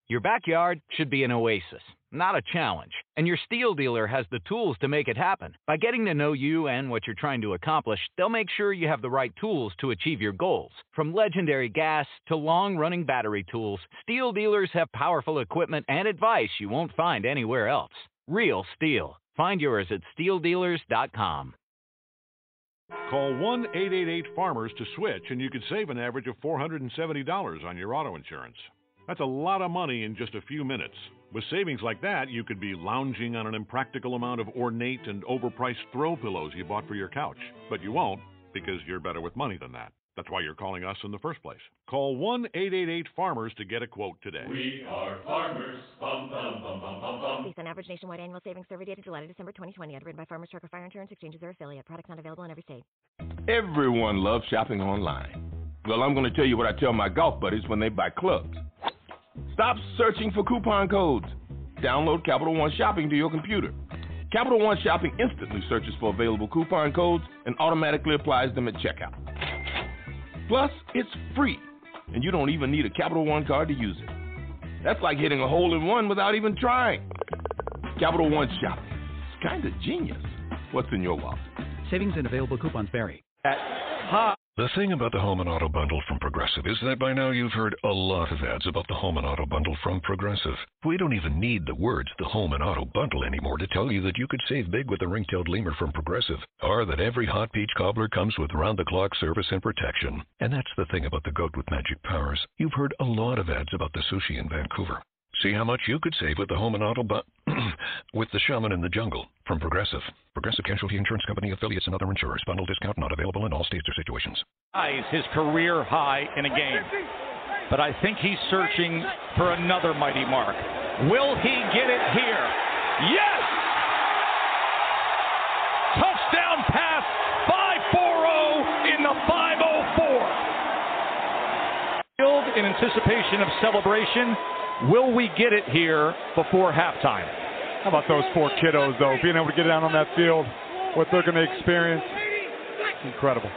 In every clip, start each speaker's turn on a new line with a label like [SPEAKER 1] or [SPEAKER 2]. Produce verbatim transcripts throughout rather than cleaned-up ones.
[SPEAKER 1] Your backyard should be an oasis, not a challenge, and your Steel dealer has the tools to make it happen. By getting to know you and what you're trying to accomplish, they'll make sure you have the right tools to achieve your goals. From legendary gas to long-running battery tools, Steel dealers have powerful equipment and advice you won't find anywhere else. Real Steel. Find yours at steel dealers dot com.
[SPEAKER 2] Call one eight eight eight farmers to switch, and you could save an average of four hundred seventy dollars on your auto insurance. That's a lot of money in just a few minutes. With savings like that, you could be lounging on an impractical amount of ornate and overpriced throw pillows you bought for your couch. But you won't, because you're better with money than that. That's why you're calling us in the first place. Call one eight eight eight farmers to get a quote today.
[SPEAKER 3] We are farmers. Bum, bum, bum, bum, bum, bum.
[SPEAKER 4] Based on average nationwide annual savings survey data July to December twenty twenty, underwritten by Farmers Trucker Fire Insurance Exchanges or affiliate. Products not available in every state.
[SPEAKER 5] Everyone loves shopping online. Well, I'm going to tell you what I tell my golf buddies when they buy clubs. Stop searching for coupon codes. Download Capital One Shopping to your computer. Capital One Shopping instantly searches for available coupon codes and automatically applies them at checkout. Plus, it's free, and you don't even need a Capital One card to use it. That's like hitting a hole in one without even trying. Capital One Shopping. It's kind of genius. What's in your wallet?
[SPEAKER 6] Savings and available coupons vary.
[SPEAKER 7] At ha- The thing about the Home and Auto Bundle from Progressive is that by now you've heard a lot of ads about the Home and Auto Bundle from Progressive. We don't even need the words the Home and Auto Bundle anymore to tell you that you could save big with the ring-tailed lemur from Progressive, or that every hot peach cobbler comes with round-the-clock service and protection. And that's the thing about the goat with magic powers. You've heard a lot of ads about the sushi in Vancouver. See how much you could save with the Home and Auto Bu- with the Shaman in the Jungle from Progressive. Progressive Casualty Insurance Company, affiliates, and other insurers. Bundle discount not available in all states or situations.
[SPEAKER 8] His career high in a game. But I think he's searching for another mighty mark. Will he get it here? Yes! Touchdown pass by four oh in the five oh four. In anticipation of celebration, will we get it here before halftime?
[SPEAKER 9] How about those four kiddos, though, being able to get down on that field, what they're going to experience? Incredible.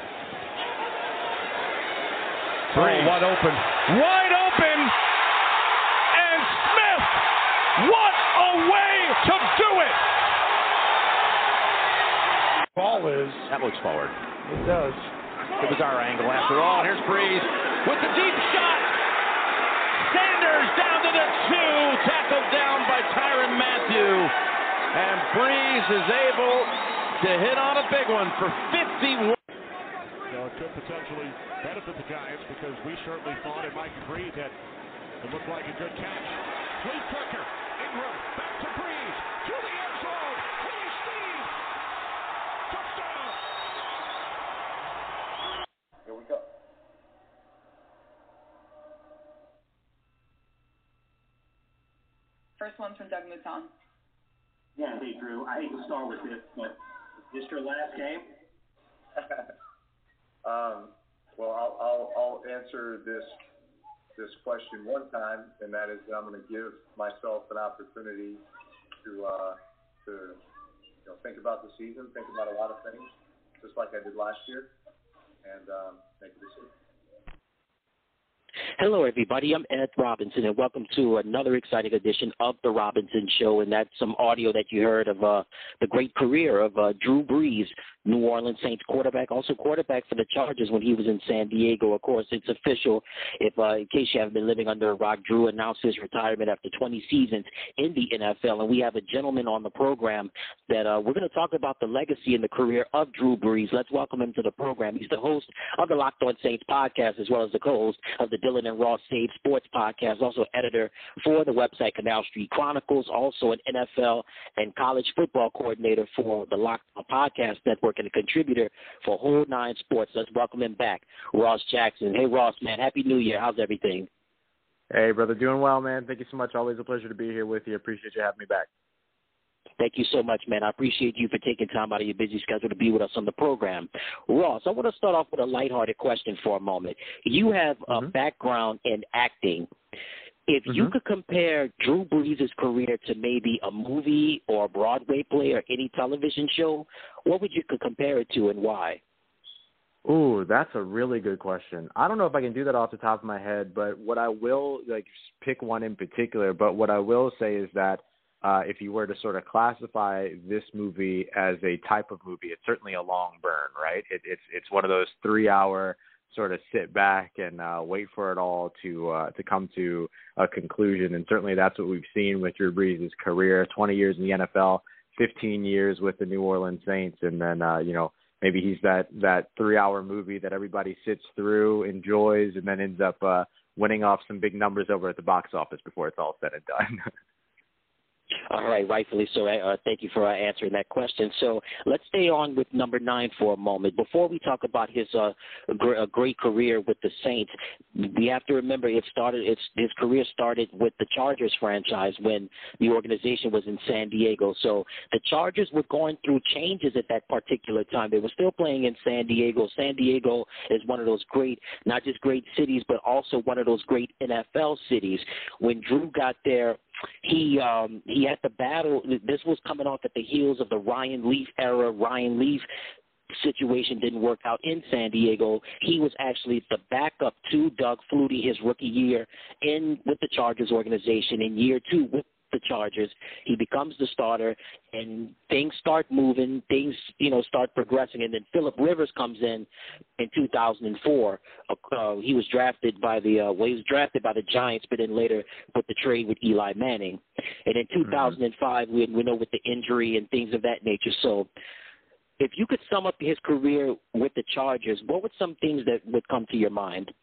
[SPEAKER 8] Three. Oh, wide open. Wide open! And Smith! What a way to do it!
[SPEAKER 10] Ball is.
[SPEAKER 11] That looks forward.
[SPEAKER 10] It does.
[SPEAKER 11] It was our angle after all. Here's Breeze with the deep shot. Sanders down to the two. Tackled down by Tyrann Mathieu. And Breeze is able to hit on a big one for fifty-one.
[SPEAKER 12] So it could potentially benefit the Giants because we certainly thought it might Breeze that it looked like a good catch. Lee Tucker, Ingram, back to Breeze, to the end zone. Hey, Steve! Touchdown!
[SPEAKER 13] Here we go.
[SPEAKER 14] First one's from Doug Mouton.
[SPEAKER 15] Yeah, hey, Drew. I hate to start with this, but is this your last game?
[SPEAKER 13] um, well, I'll, I'll, I'll answer this this question one time, and that is that I'm going to give myself an opportunity to uh, to you know think about the season, think about a lot of things, just like I did last year, and um, make a decision.
[SPEAKER 16] Hello, everybody. I'm Ed Robinson, and welcome to another exciting edition of The Robinson Show. And that's some audio that you heard of uh, the great career of uh, Drew Brees, New Orleans Saints quarterback, also quarterback for the Chargers when he was in San Diego. Of course, it's official. If, uh, in case you haven't been living under a rock, Drew announced his retirement after twenty seasons in the N F L. And we have a gentleman on the program that uh, we're going to talk about the legacy and the career of Drew Brees. Let's welcome him to the program. He's the host of the Locked On Saints podcast, as well as the co-host of the Dylan and Ross Save Sports podcast, also editor for the website Canal Street Chronicles, also an N F L and college football coordinator for the Locked On Podcast Network and a contributor for Whole Nine Sports. Let's welcome him back, Ross Jackson. Hey, Ross, man, Happy New Year. How's everything?
[SPEAKER 17] Hey, brother, doing well, man. Thank you so much. Always a pleasure to be here with you. Appreciate you having me back.
[SPEAKER 16] Thank you so much, man. I appreciate you for taking time out of your busy schedule to be with us on the program. Ross, I want to start off with a lighthearted question for a moment. You have a mm-hmm. background in acting. If mm-hmm. you could compare Drew Brees' career to maybe a movie or a Broadway play or any television show, what would you could compare it to and why?
[SPEAKER 17] Ooh, that's a really good question. I don't know if I can do that off the top of my head, but what I will, like, pick one in particular, but what I will say is that uh, if you were to sort of classify this movie as a type of movie, it's certainly a long burn, right? It, it's it's one of those three-hour sort of sit back and uh, wait for it all to uh, to come to a conclusion, and certainly that's what we've seen with Drew Brees' career, twenty years in the N F L, fifteen years with the New Orleans Saints, and then, uh, you know, maybe he's that, that three-hour movie that everybody sits through, enjoys, and then ends up uh, winning off some big numbers over at the box office before it's all said and done.
[SPEAKER 16] All right, rightfully so. Uh, thank you for uh, answering that question. So let's stay on with number nine for a moment. Before we talk about his uh, gr- a great career with the Saints, we have to remember it started. It's, his career started with the Chargers franchise when the organization was in San Diego. So the Chargers were going through changes at that particular time. They were still playing in San Diego. San Diego is one of those great, not just great cities, but also one of those great N F L cities. When Drew got there, He um, he had to battle. This was coming off at the heels of the Ryan Leaf era. Ryan Leaf situation didn't work out in San Diego. He was actually the backup to Doug Flutie his rookie year in with the Chargers organization. In year two with the Chargers, he becomes the starter, and things start moving. Things, you know, start progressing. And then Phillip Rivers comes in in two thousand four. Uh, he was drafted by the uh, well, he was drafted by the Giants, but then later put the trade with Eli Manning. And in two thousand five, we, we know with the injury and things of that nature. So, if you could sum up his career with the Chargers, what would some things that would come to your mind?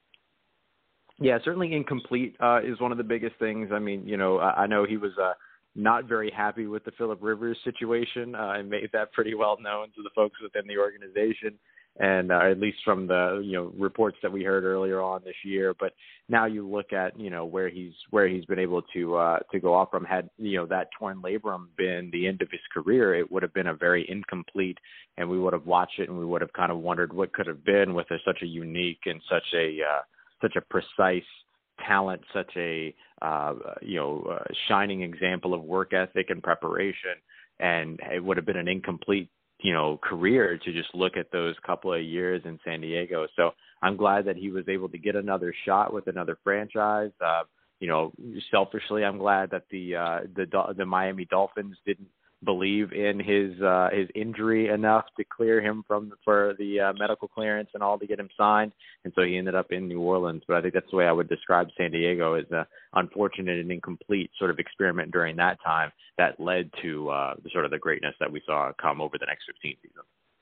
[SPEAKER 17] Yeah, certainly incomplete uh, is one of the biggest things. I mean, you know, I, I know he was uh, not very happy with the Phillip Rivers situation uh, and made that pretty well known to the folks within the organization, and uh, at least from the, you know, reports that we heard earlier on this year. But now you look at, you know, where he's where he's been able to uh, to go off from. Had, you know, that torn labrum been the end of his career, it would have been a very incomplete, and we would have watched it and we would have kind of wondered what could have been with a, such a unique and such a uh, such a precise talent, such a, uh, you know, uh, shining example of work ethic and preparation. And it would have been an incomplete, you know, career to just look at those couple of years in San Diego. So I'm glad that he was able to get another shot with another franchise. Uh, you know, selfishly, I'm glad that the, uh, the, the Miami Dolphins didn't believe in his uh, his injury enough to clear him from for the uh, medical clearance and all to get him signed, and so he ended up in New Orleans. But I think that's the way I would describe San Diego, as a unfortunate and incomplete sort of experiment during that time that led to uh, the sort of the greatness that we saw come over the next fifteen seasons.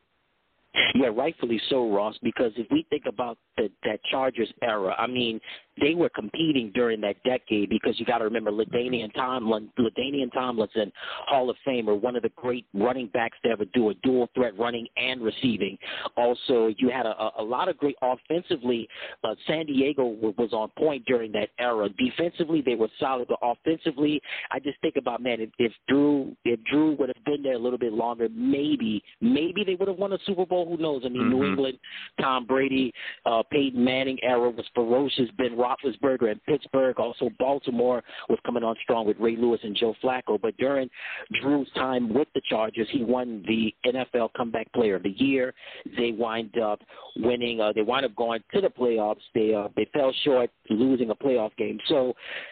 [SPEAKER 16] Yeah, rightfully so, Ross, because if we think about the, that Chargers era, I mean, they were competing during that decade because you got to remember LaDainian Tomlin, LaDainian Tomlinson, Hall of Famer, one of the great running backs to ever do a dual threat running and receiving. Also, you had a, a lot of great offensively. Uh, San Diego was on point during that era. Defensively, they were solid, but offensively, I just think about, man, if, if Drew if Drew would have been there a little bit longer, maybe, maybe they would have won a Super Bowl. Who knows? I mean, mm-hmm. New England, Tom Brady, uh, Peyton Manning era was ferocious. Ben Roethlisberger in Pittsburgh. Also, Baltimore was coming on strong with Ray Lewis and Joe Flacco. But during Drew's time with the Chargers, he won the N F L Comeback Player of the Year. They wind up winning. Uh, they wind up going to the playoffs. They uh, they fell short, losing a playoff game. So,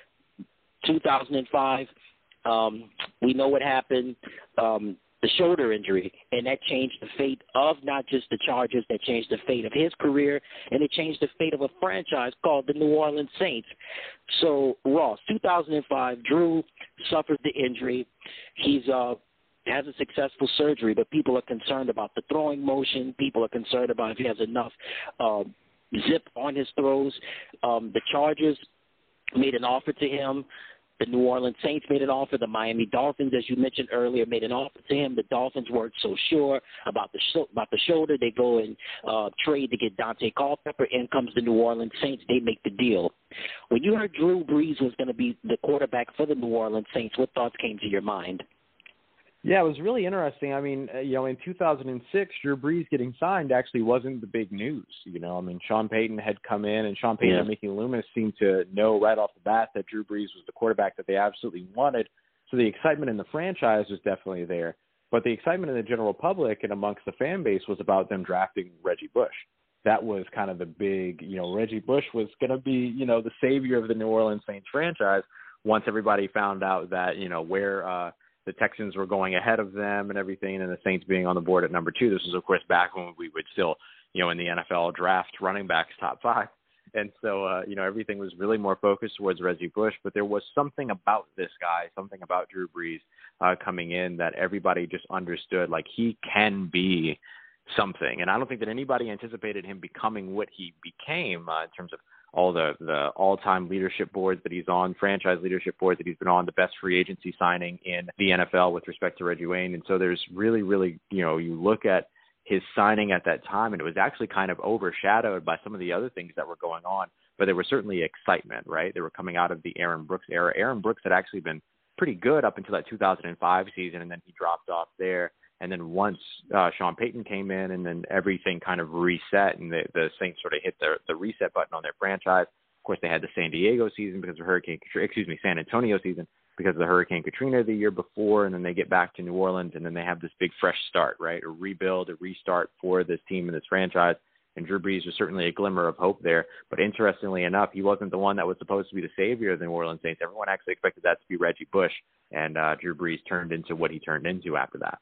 [SPEAKER 16] two thousand five, um, we know what happened. Um, the shoulder injury, and that changed the fate of not just the Chargers, that changed the fate of his career, and it changed the fate of a franchise called the New Orleans Saints. So, Ross, two thousand five, Drew suffers the injury. He's uh, has a successful surgery, but people are concerned about the throwing motion. People are concerned about if he has enough uh, zip on his throws. Um, the Chargers made an offer to him. The New Orleans Saints made an offer. The Miami Dolphins, as you mentioned earlier, made an offer to him. The Dolphins weren't so sure about the sh- about the shoulder. They go and uh, trade to get Dante Culpepper. In comes the New Orleans Saints. They make the deal. When you heard Drew Brees was going to be the quarterback for the New Orleans Saints, what thoughts came to your mind?
[SPEAKER 17] Yeah, it was really interesting. I mean, uh, you know, in two thousand six, Drew Brees getting signed actually wasn't the big news. You know, I mean, Sean Payton had come in, and Sean Payton yeah. and Mickey Loomis seemed to know right off the bat that Drew Brees was the quarterback that they absolutely wanted. So the excitement in the franchise was definitely there. But the excitement in the general public and amongst the fan base was about them drafting Reggie Bush. that was kind of the big, you know, Reggie Bush was going to be, you know, the savior of the New Orleans Saints franchise once everybody found out that, you know, where uh, the Texans were going ahead of them and everything, and the Saints being on the board at number two. This was, of course, back when we would still, you know, in the N F L draft running backs top five. And so, uh, you know, everything was really more focused towards Reggie Bush, but there was something about this guy, something about Drew Brees uh, coming in that everybody just understood, like, he can be something. And I don't think that anybody anticipated him becoming what he became uh, in terms of all the, the all-time leadership boards that he's on, franchise leadership boards that he's been on, the best free agency signing in the N F L with respect to Reggie Wayne. And so there's really, really, you know, you look at his signing at that time, and it was actually kind of overshadowed by some of the other things that were going on, but there was certainly excitement, right? They were coming out of the Aaron Brooks era. Aaron Brooks had actually been pretty good up until that two thousand five season, and then he dropped off there. And then once uh, Sean Payton came in, and then everything kind of reset, and the, the Saints sort of hit the, the reset button on their franchise. Of course, they had the San Diego season because of Hurricane, excuse me, San Antonio season because of the Hurricane Katrina the year before, and then they get back to New Orleans, and then they have this big fresh start, right? A rebuild, a restart for this team and this franchise. And Drew Brees was certainly a glimmer of hope there. But interestingly enough, he wasn't the one that was supposed to be the savior of the New Orleans Saints. Everyone actually expected that to be Reggie Bush, and uh, Drew Brees turned into what he turned into after that.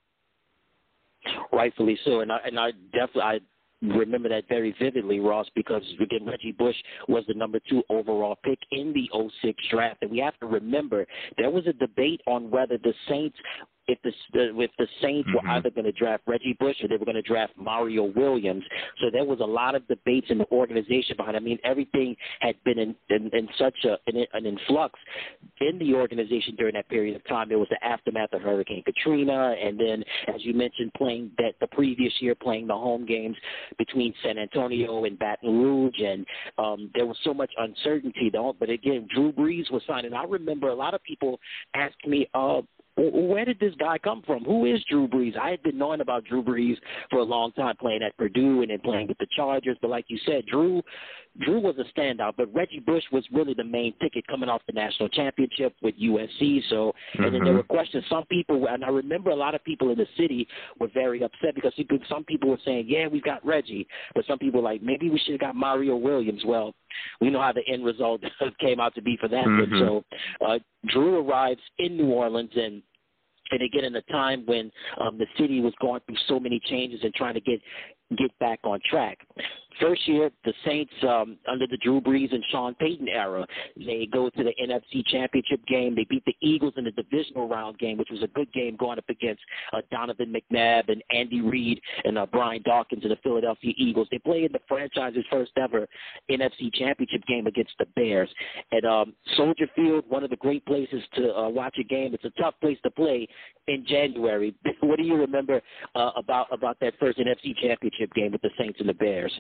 [SPEAKER 16] Rightfully so, and I and I definitely I remember that very vividly, Ross, because again, Reggie Bush was the number two overall pick in the oh six draft, and we have to remember there was a debate on whether the Saints. If the, if the Saints mm-hmm. were either going to draft Reggie Bush or they were going to draft Mario Williams. So there was a lot of debates in the organization behind it. I mean, everything had been in, in, in such a, an, an influx in the organization during that period of time. There was the aftermath of Hurricane Katrina, and then, as you mentioned, playing that the previous year, playing the home games between San Antonio and Baton Rouge, and um, there was so much uncertainty, though. But again, Drew Brees was signed, and I remember a lot of people asking me, uh, where did this guy come from? Who is Drew Brees? I had been knowing about Drew Brees for a long time, playing at Purdue and then playing with the Chargers. But like you said, Drew Drew was a standout, but Reggie Bush was really the main ticket coming off the national championship with U S C. So, mm-hmm. and then there were questions. Some people, and I remember a lot of people in the city were very upset because some people were saying, yeah, we got Reggie. But some people were like, maybe we should have got Mario Williams. Well, we know how the end result came out to be for that. Mm-hmm. So uh, Drew arrives in New Orleans, and And again, in a time when um, the city was going through so many changes and trying to get get back on track. First year, the Saints, um, under the Drew Brees and Sean Payton era, they go to the N F C Championship game. They beat the Eagles in the divisional round game, which was a good game going up against uh, Donovan McNabb and Andy Reid and uh, Brian Dawkins and the Philadelphia Eagles. They played in the franchise's first ever N F C Championship game against the Bears. At um, Soldier Field, one of the great places to uh, watch a game. It's a tough place to play in January. What do you remember uh, about, about that first N F C Championship game with the Saints and the Bears?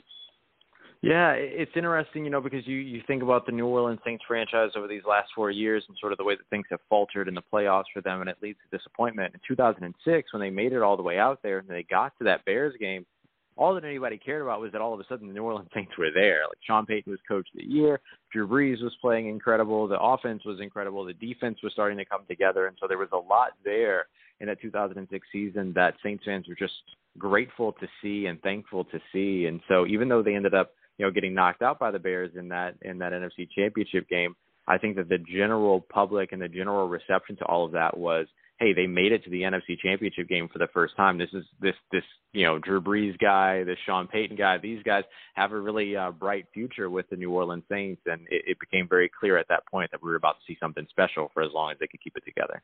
[SPEAKER 17] Yeah, it's interesting, you know, because you, you think about the New Orleans Saints franchise over these last four years and sort of the way that things have faltered in the playoffs for them, and it leads to disappointment. In two thousand six, when they made it all the way out there and they got to that Bears game, all that anybody cared about was that all of a sudden the New Orleans Saints were there. Like Sean Payton was coach of the year, Drew Brees was playing incredible, the offense was incredible, the defense was starting to come together, and so there was a lot there in that two thousand six season that Saints fans were just grateful to see and thankful to see. And so even though they ended up, you know, getting knocked out by the Bears in that in that N F C Championship game, I think that the general public and the general reception to all of that was, hey, they made it to the N F C Championship game for the first time. This is this this you know Drew Brees guy, this Sean Payton guy. These guys have a really uh, bright future with the New Orleans Saints, and it, it became very clear at that point that we were about to see something special for as long as they could keep it together.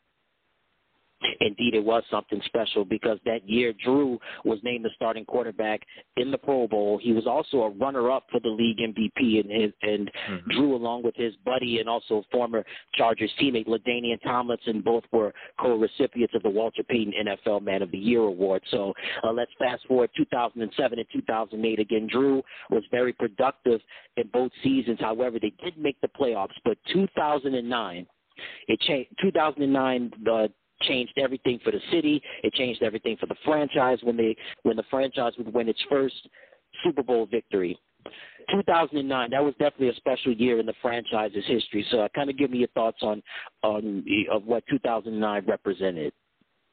[SPEAKER 16] Indeed, it was something special because that year Drew was named the starting quarterback in the Pro Bowl. He was also a runner-up for the league M V P, and, his, and mm-hmm. Drew, along with his buddy and also former Chargers teammate LaDainian Tomlinson, both were co-recipients of the Walter Payton N F L Man of the Year award. So uh, let's fast forward two thousand seven and two thousand eight. Again, Drew was very productive in both seasons. However, they did make the playoffs, but two thousand nine, it changed. two thousand nine, the changed everything for the city. It changed everything for the franchise when they when the franchise would win its first Super Bowl victory. two thousand nine, that was definitely a special year in the franchise's history. So, uh, kind of give me your thoughts on on of what two thousand nine represented.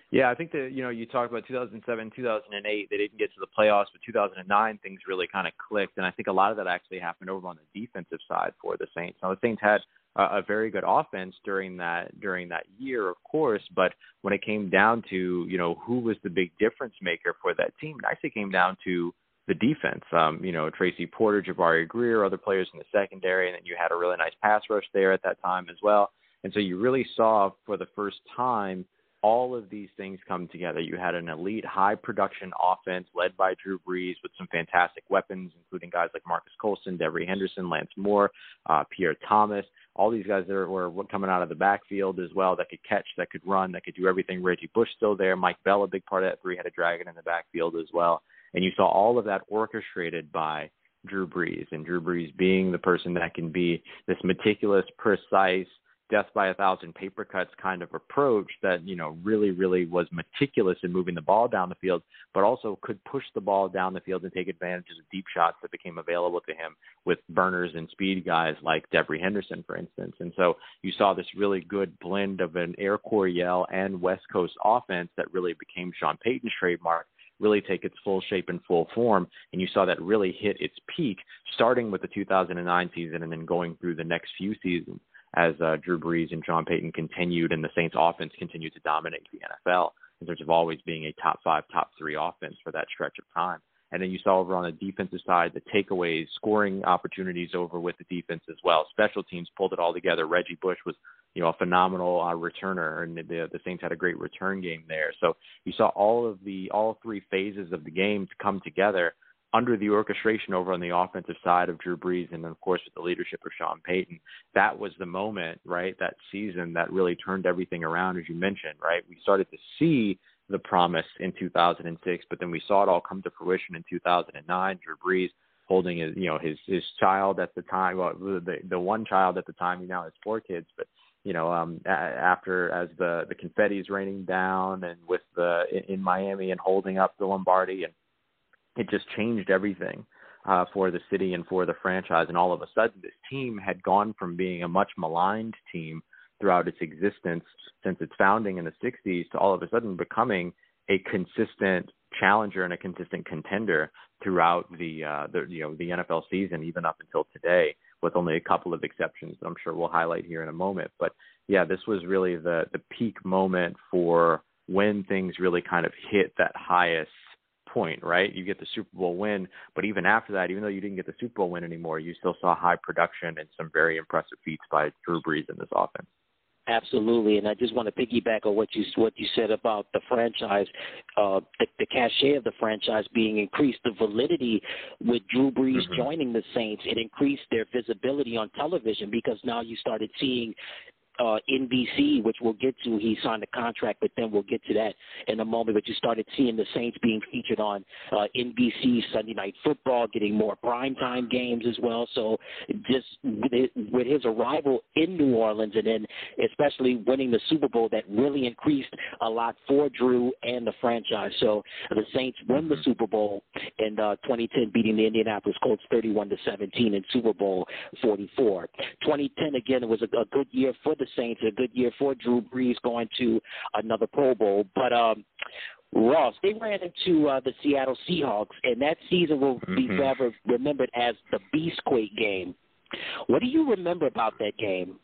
[SPEAKER 17] Yeah, I think that, you know, you talked about two thousand seven, two thousand eight, they didn't get to the playoffs, but two thousand nine, things really kind of clicked, and I think a lot of that actually happened over on the defensive side for the Saints. Now, the Saints had a, a very good offense during that during that year, of course, but when it came down to, you know, who was the big difference maker for that team, it actually came down to the defense. Um, you know, Tracy Porter, Jabari Greer, other players in the secondary, and then you had a really nice pass rush there at that time as well. And so you really saw for the first time all of these things come together. You had an elite, high-production offense led by Drew Brees with some fantastic weapons, including guys like Marcus Colston, Devery Henderson, Lance Moore, uh, Pierre Thomas, all these guys that were coming out of the backfield as well that could catch, that could run, that could do everything. Reggie Bush still there. Mike Bell, a big part of that three-headed dragon in the backfield as well. And you saw all of that orchestrated by Drew Brees, and Drew Brees being the person that can be this meticulous, precise, death by a thousand paper cuts kind of approach that, you know, really, really was meticulous in moving the ball down the field, but also could push the ball down the field and take advantage of the deep shots that became available to him with burners and speed guys like Devery Henderson, for instance. And so you saw this really good blend of an Air Coryell and West Coast offense that really became Sean Payton's trademark really take its full shape and full form. And you saw that really hit its peak starting with the two thousand nine season and then going through the next few seasons as uh, Drew Brees and Sean Payton continued and the Saints offense continued to dominate the N F L in terms of always being a top five, top three offense for that stretch of time. And then you saw over on the defensive side, the takeaways, scoring opportunities over with the defense as well. Special teams pulled it all together. Reggie Bush was, you know, a phenomenal uh, returner, and the, the Saints had a great return game there. So you saw all of the, all three phases of the game to come together under the orchestration over on the offensive side of Drew Brees and, of course, with the leadership of Sean Payton. That was the moment, right, that season that really turned everything around, as you mentioned, right? We started to see the promise in two thousand six, but then we saw it all come to fruition in two thousand nine. Drew Brees holding his, you know, his, his child at the time, well, the, the one child at the time, he now has four kids, but you know, um, after as the, the confetti is raining down and with the, in, in Miami and holding up the Lombardi, and it just changed everything uh, for the city and for the franchise. And all of a sudden, this team had gone from being a much maligned team throughout its existence since its founding in the sixties to all of a sudden becoming a consistent challenger and a consistent contender throughout the, uh, the you know, the N F L season, even up until today, with only a couple of exceptions that I'm sure we'll highlight here in a moment. But yeah, this was really the, the peak moment for when things really kind of hit that highest point, right? You get the Super Bowl win, but even after that, even though you didn't get the Super Bowl win anymore, you still saw high production and some very impressive feats by Drew Brees in this offense.
[SPEAKER 16] Absolutely, and I just want to piggyback on what you what you said about the franchise, uh, the, the cachet of the franchise being increased, the validity with Drew Brees mm-hmm. joining the Saints. It increased their visibility on television because now you started seeing Uh, N B C, which we'll get to. He signed a contract, but then we'll get to that in a moment. But you started seeing the Saints being featured on uh, N B C Sunday Night Football, getting more primetime games as well. So just with, it, with his arrival in New Orleans and then especially winning the Super Bowl, that really increased a lot for Drew and the franchise. So the Saints won the Super Bowl in uh, twenty ten, beating the Indianapolis Colts thirty-one to seventeen in Super Bowl forty-four. twenty ten, again, it was a, a good year for the Saints, a good year for Drew Brees going to another Pro Bowl. But um, Ross, they ran into uh, the Seattle Seahawks, and that season will mm-hmm. be forever remembered as the Beastquake game. What do you remember about that game?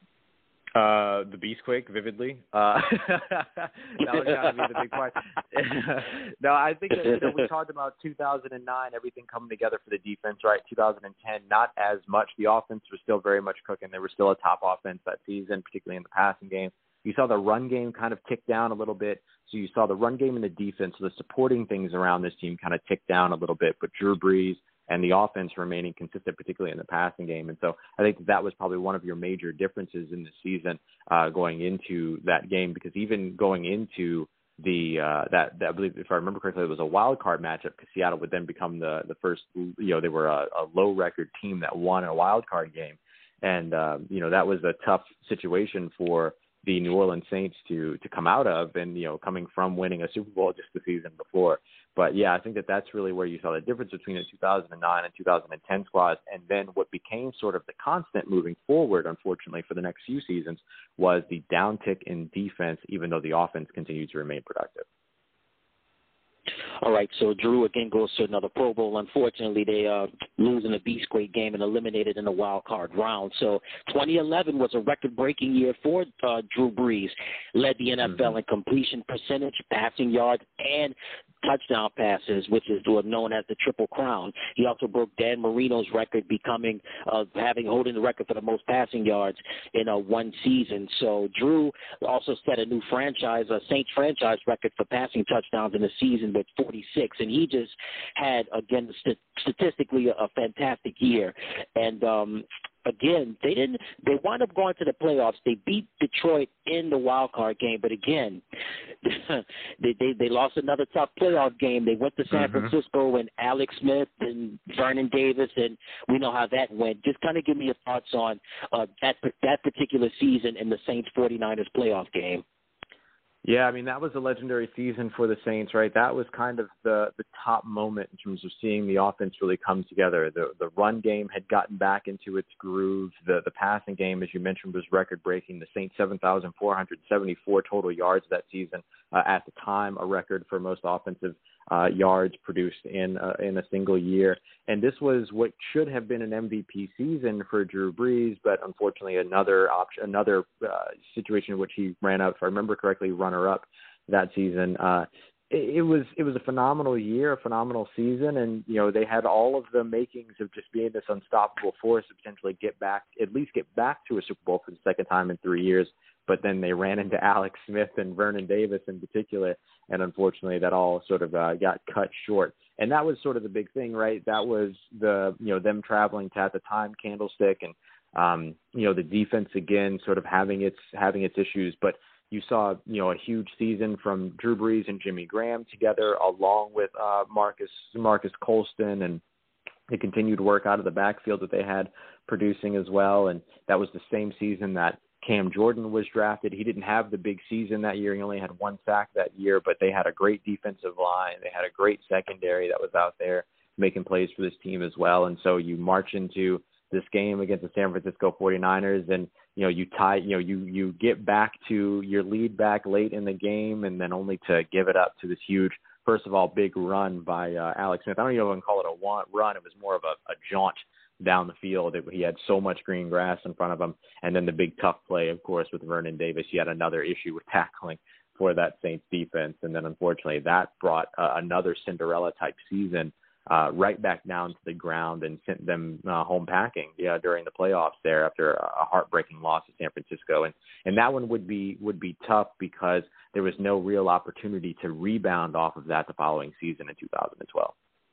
[SPEAKER 17] Uh, the Beastquake, vividly. Uh, that was got to be the big part. No, I think that, you know, we talked about two thousand nine, everything coming together for the defense, right? two thousand ten, not as much. The offense was still very much cooking. They were still a top offense that season, particularly in the passing game. You saw the run game kind of tick down a little bit. So you saw the run game and the defense, so the supporting things around this team kind of tick down a little bit. But Drew Brees and the offense remaining consistent, particularly in the passing game. And so I think that was probably one of your major differences in the season uh, going into that game, because even going into the uh, that, that, I believe, if I remember correctly, it was a wild card matchup because Seattle would then become the, the first, you know, they were a, a low record team that won a wild card game. And, uh, you know, that was a tough situation for the New Orleans Saints to to come out of, and you know, coming from winning a Super Bowl just the season before. But yeah, I think that that's really where you saw the difference between the two thousand nine and two thousand ten squads, and then what became sort of the constant moving forward, unfortunately, for the next few seasons, was the downtick in defense, even though the offense continued to remain productive.
[SPEAKER 16] All right, so Drew again goes to another Pro Bowl. Unfortunately, they uh, lose in a Beast Grade game and eliminated in the wild card round. So twenty eleven was a record-breaking year for uh, Drew Brees. Led the N F L mm-hmm. in completion percentage, passing yards, and touchdown passes, which is known as the Triple Crown. He also broke Dan Marino's record, becoming uh, having holding the record for the most passing yards in uh, one season. So Drew also set a new franchise, a Saints franchise record for passing touchdowns in the season with forty-six, and he just had, again, st- statistically a, a fantastic year. And um, again, they didn't. They wound up going to the playoffs. They beat Detroit in the wild card game, but again, they, they they lost another tough playoff game. They went to San mm-hmm. Francisco and Alex Smith and Vernon Davis, and we know how that went. Just kind of give me your thoughts on uh, that that particular season in the Saints forty-niners playoff game.
[SPEAKER 17] Yeah, I mean, that was a legendary season for the Saints, right? That was kind of the, the top moment in terms of seeing the offense really come together. The the run game had gotten back into its groove. The the passing game, as you mentioned, was record-breaking. The Saints, seven thousand four hundred seventy-four total yards that season. Uh, at the time, a record for most offensive uh, yards produced in uh, in a single year. And this was what should have been an M V P season for Drew Brees, but unfortunately another option, another uh, situation in which he ran out, if I remember correctly, runner-up that season. Uh, it, it was it was a phenomenal year, a phenomenal season, and you know they had all of the makings of just being this unstoppable force to potentially get back, at least get back to a Super Bowl for the second time in three years. But then they ran into Alex Smith and Vernon Davis in particular, and unfortunately that all sort of uh, got cut short. And that was sort of the big thing, right? That was the, you know, them traveling to, at the time, Candlestick, and, um, you know, the defense, again, sort of having its having its issues. But you saw, you know, a huge season from Drew Brees and Jimmy Graham together, along with uh, Marcus Marcus Colston, and the continued work out of the backfield that they had producing as well. And that was the same season that Cam Jordan was drafted. He didn't have the big season that year. He only had one sack that year, but they had a great defensive line. They had a great secondary that was out there making plays for this team as well. And so you march into this game against the San Francisco forty-niners, and, you know, you tie, you know, you, you get back to your lead back late in the game, and then only to give it up to this huge, first of all, big run by uh, Alex Smith. I don't even know if I can call it a one, run. It was more of a, a jaunt down the field. It, he had so much green grass in front of him. And then the big tough play, of course, with Vernon Davis. He had another issue with tackling for that Saints defense. And then unfortunately that brought uh, another Cinderella type season uh, right back down to the ground and sent them uh, home packing yeah, during the playoffs there after a heartbreaking loss to San Francisco. And, and that one would be, would be tough because there was no real opportunity to rebound off of that the following season in two thousand twelve.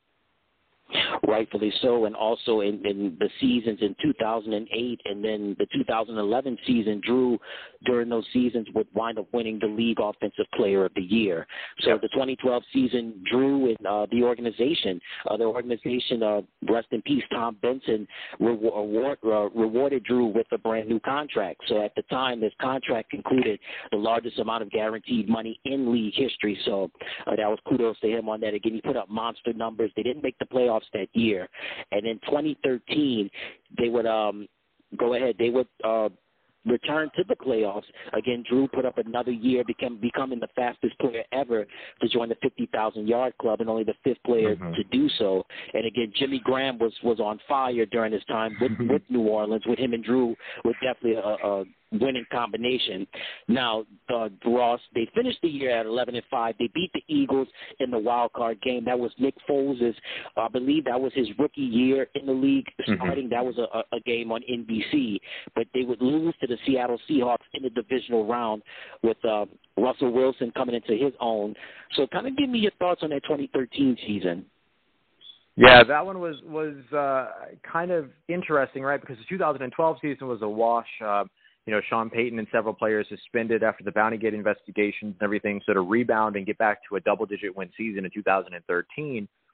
[SPEAKER 16] Rightfully so, and also in, in the seasons in two thousand eight and then the two thousand eleven season, Drew, during those seasons, would wind up winning the League Offensive Player of the Year. So yep. the twenty twelve season, Drew and uh, the organization, uh, the organization, uh, rest in peace, Tom Benson, reward, uh, rewarded Drew with a brand new contract. So at the time, this contract included the largest amount of guaranteed money in league history. So uh, that was kudos to him on that. Again, he put up monster numbers. They didn't make the playoffs that year, and in twenty thirteen they would um go ahead they would uh return to the playoffs. Again, Drew put up another year, become becoming the fastest player ever to join the fifty thousand yard club, and only the fifth player mm-hmm. to do so. And again, Jimmy Graham was was on fire during his time with, with New Orleans. With him and Drew was definitely a, a winning combination. Now, uh, Ross, they finished the year at eleven and five. They beat the Eagles in the wild card game. That was Nick Foles', uh, I believe that was his rookie year in the league starting. Mm-hmm. That was a, a game on N B C. But they would lose to the Seattle Seahawks in the divisional round with uh, Russell Wilson coming into his own. So kind of give me your thoughts on that twenty thirteen season.
[SPEAKER 17] Yeah, that one was, was uh, kind of interesting, right? Because the two thousand twelve season was a wash. Uh, You know, Sean Payton and several players suspended after the Bounty Gate investigations and everything, so to rebound and get back to a double-digit win season in two thousand thirteen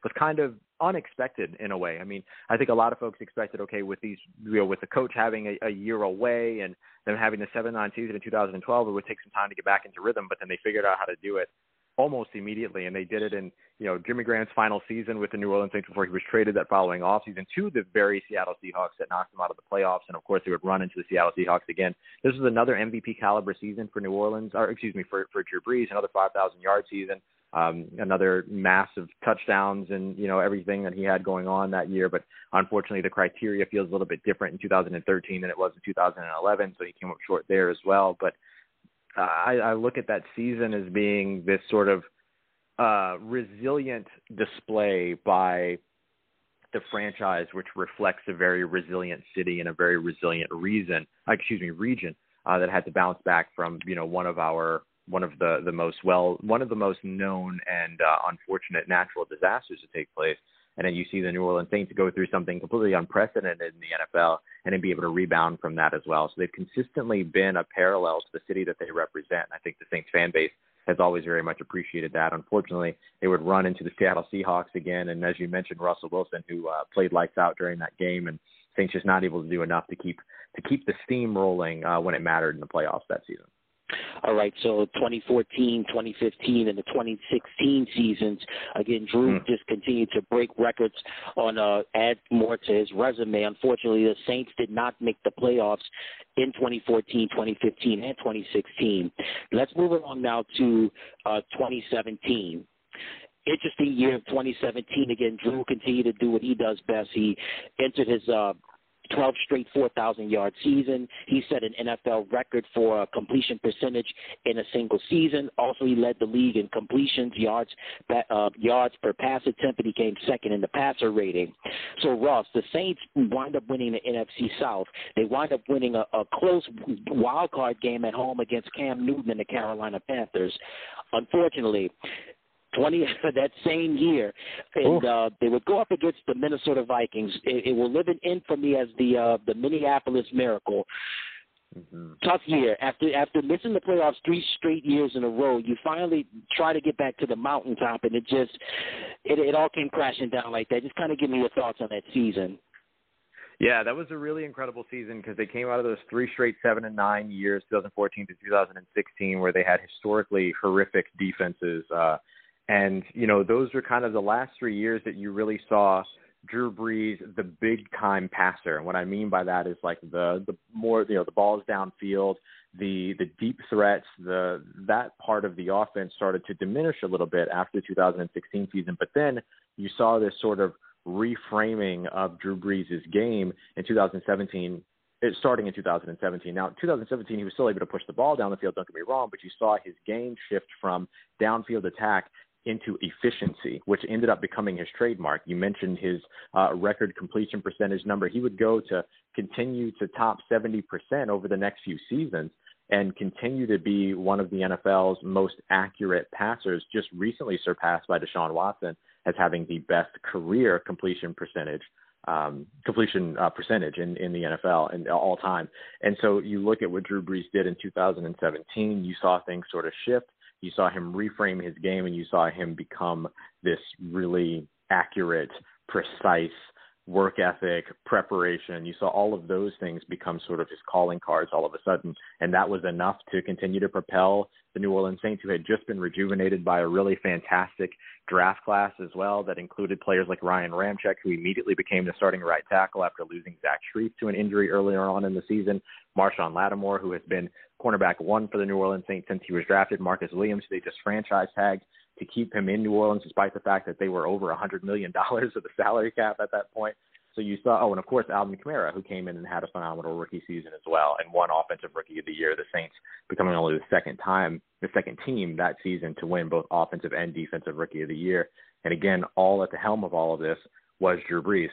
[SPEAKER 17] was kind of unexpected in a way. I mean, I think a lot of folks expected, okay, with these, you know, with the coach having a, a year away and them having the seven nine season in two thousand twelve, it would take some time to get back into rhythm, but then they figured out how to do it almost immediately, and they did it in, you know, Jimmy Graham's final season with the New Orleans Saints before he was traded that following offseason to the very Seattle Seahawks that knocked them out of the playoffs, and of course they would run into the Seattle Seahawks again. This was another M V P caliber season for New Orleans, or excuse me, for, for Drew Brees, another five thousand yard season, um, another massive touchdowns and, you know, everything that he had going on that year. But unfortunately, the criteria feels a little bit different in two thousand thirteen than it was in two thousand eleven, so he came up short there as well. But uh, I, I look at that season as being this sort of Uh, resilient display by the franchise, which reflects a very resilient city and a very resilient reason, excuse me, region uh, that had to bounce back from, you know, one of our, one of the, the most well, one of the most known and uh, unfortunate natural disasters to take place. And then you see the New Orleans Saints go through something completely unprecedented in the N F L and then be able to rebound from that as well. So they've consistently been a parallel to the city that they represent. And I think the Saints fan base has always very much appreciated that. Unfortunately, they would run into the Seattle Seahawks again. And as you mentioned, Russell Wilson, who uh, played lights out during that game, and Saints just not able to do enough to keep to keep the steam rolling uh, when it mattered in the playoffs that season.
[SPEAKER 16] All right, so twenty fourteen, twenty fifteen, and the twenty sixteen seasons, again, Drew mm. just continued to break records on uh, add more to his resume. Unfortunately, the Saints did not make the playoffs in twenty fourteen, twenty fifteen, and twenty sixteen. Let's move along now to uh, twenty seventeen. Interesting year of twenty seventeen. Again, Drew continued to do what he does best. He entered his uh, twelve straight four thousand yard season. He set an N F L record for completion percentage in a single season. Also, he led the league in completions, yards, uh, yards per pass attempt, and he came second in the passer rating. So, Ross, the Saints wind up winning the N F C South. They wind up winning a, a close wild card game at home against Cam Newton and the Carolina Panthers. Unfortunately, twenty that same year, and uh, they would go up against the Minnesota Vikings. It, it will live in infamy as the uh, the Minneapolis Miracle. Mm-hmm. Tough year. After after missing the playoffs three straight years in a row, you finally try to get back to the mountaintop, and it just it, it all came crashing down like that. Just kind of give me your thoughts on that season.
[SPEAKER 17] Yeah, that was a really incredible season because they came out of those three straight seven and nine years, twenty fourteen to two thousand sixteen, where they had historically horrific defenses. Uh, And, you know, those were kind of the last three years that you really saw Drew Brees, the big-time passer. And what I mean by that is, like, the the more, you know, the balls downfield, the the deep threats, the that part of the offense started to diminish a little bit after the two thousand sixteen season. But then you saw this sort of reframing of Drew Brees' game in two thousand seventeen, starting in two thousand seventeen. Now, in two thousand seventeen, he was still able to push the ball down the field, don't get me wrong, but you saw his game shift from downfield attack into efficiency, which ended up becoming his trademark. You mentioned his uh, record completion percentage number. He would go to continue to top seventy percent over the next few seasons and continue to be one of the N F L's most accurate passers, just recently surpassed by Deshaun Watson as having the best career completion percentage, um, completion uh, percentage in, in the N F L and all time. And so you look at what Drew Brees did in two thousand seventeen, you saw things sort of shift. You saw him reframe his game, and you saw him become this really accurate, precise work ethic, preparation. You saw all of those things become sort of his calling cards all of a sudden, and that was enough to continue to propel the New Orleans Saints, who had just been rejuvenated by a really fantastic draft class as well that included players like Ryan Ramczyk, who immediately became the starting right tackle after losing Zach Strief to an injury earlier on in the season, Marshawn Lattimore, who has been cornerback one for the New Orleans Saints since he was drafted, Marcus Williams, they just franchise tagged to keep him in New Orleans despite the fact that they were over one hundred million dollars of the salary cap at that point. So you saw, oh, and of course, Alvin Kamara, who came in and had a phenomenal rookie season as well, and won Offensive Rookie of the Year, the Saints becoming only the second time, the second team that season to win both Offensive and Defensive Rookie of the Year. And again, all at the helm of all of this was Drew Brees,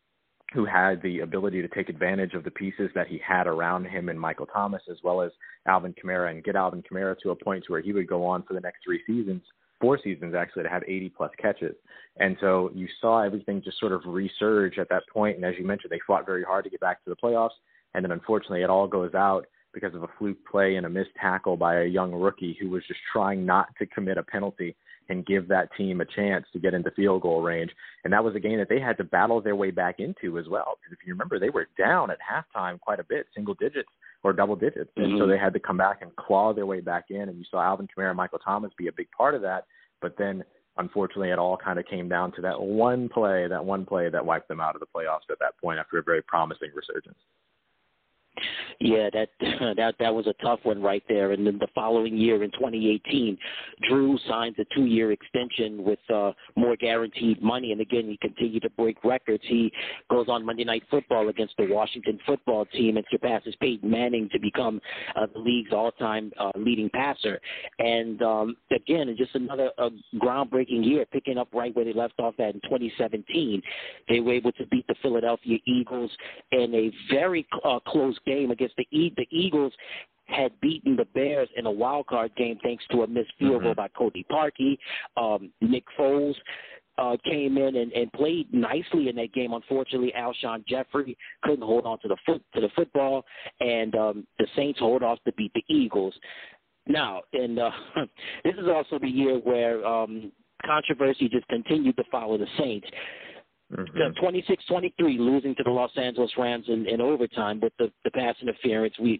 [SPEAKER 17] who had the ability to take advantage of the pieces that he had around him in Michael Thomas, as well as Alvin Kamara, and get Alvin Kamara to a point where he would go on for the next three seasons, four seasons actually, to have eighty plus catches. And so you saw everything just sort of resurge at that point. And as you mentioned, they fought very hard to get back to the playoffs. And then unfortunately it all goes out because of a fluke play and a missed tackle by a young rookie who was just trying not to commit a penalty and give that team a chance to get into field goal range. And that was a game that they had to battle their way back into as well. Because if you remember, they were down at halftime quite a bit, single digits or double digits. And mm-hmm. so they had to come back and claw their way back in. And you saw Alvin Kamara and Michael Thomas be a big part of that. But then, unfortunately, it all kind of came down to that one play, that one play that wiped them out of the playoffs at that point after a very promising resurgence.
[SPEAKER 16] Yeah, that that that was a tough one right there. And then the following year in twenty eighteen, Drew signs a two-year extension with uh, more guaranteed money. And again, he continued to break records. He goes on Monday Night Football against the Washington football team and surpasses Peyton Manning to become uh, the league's all-time uh, leading passer. And um, again, just another uh, groundbreaking year, picking up right where they left off at in twenty seventeen. They were able to beat the Philadelphia Eagles in a very uh, close game against the e- the Eagles. Had beaten the Bears in a wild card game thanks to a missed field goal mm-hmm. by Cody Parkey. Um, Nick Foles uh, came in and, and played nicely in that game. Unfortunately, Alshon Jeffrey couldn't hold on to the foot to the football, and um, the Saints hold off to beat the Eagles. Now, and uh, this is also the year where um, controversy just continued to follow the Saints. Mm-hmm. twenty-six twenty-three, losing to the Los Angeles Rams in, in overtime with the, the pass interference. We,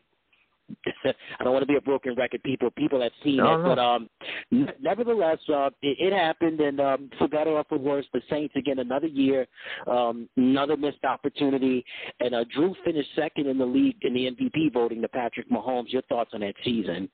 [SPEAKER 16] I don't want to be a broken record. People, people have seen no, it, no. but um, n- nevertheless, uh, it, it happened, and um, for better or for worse, the Saints again another year, um, another missed opportunity, and uh, Drew finished second in the league in the M V P voting to Patrick Mahomes. Your thoughts on that season?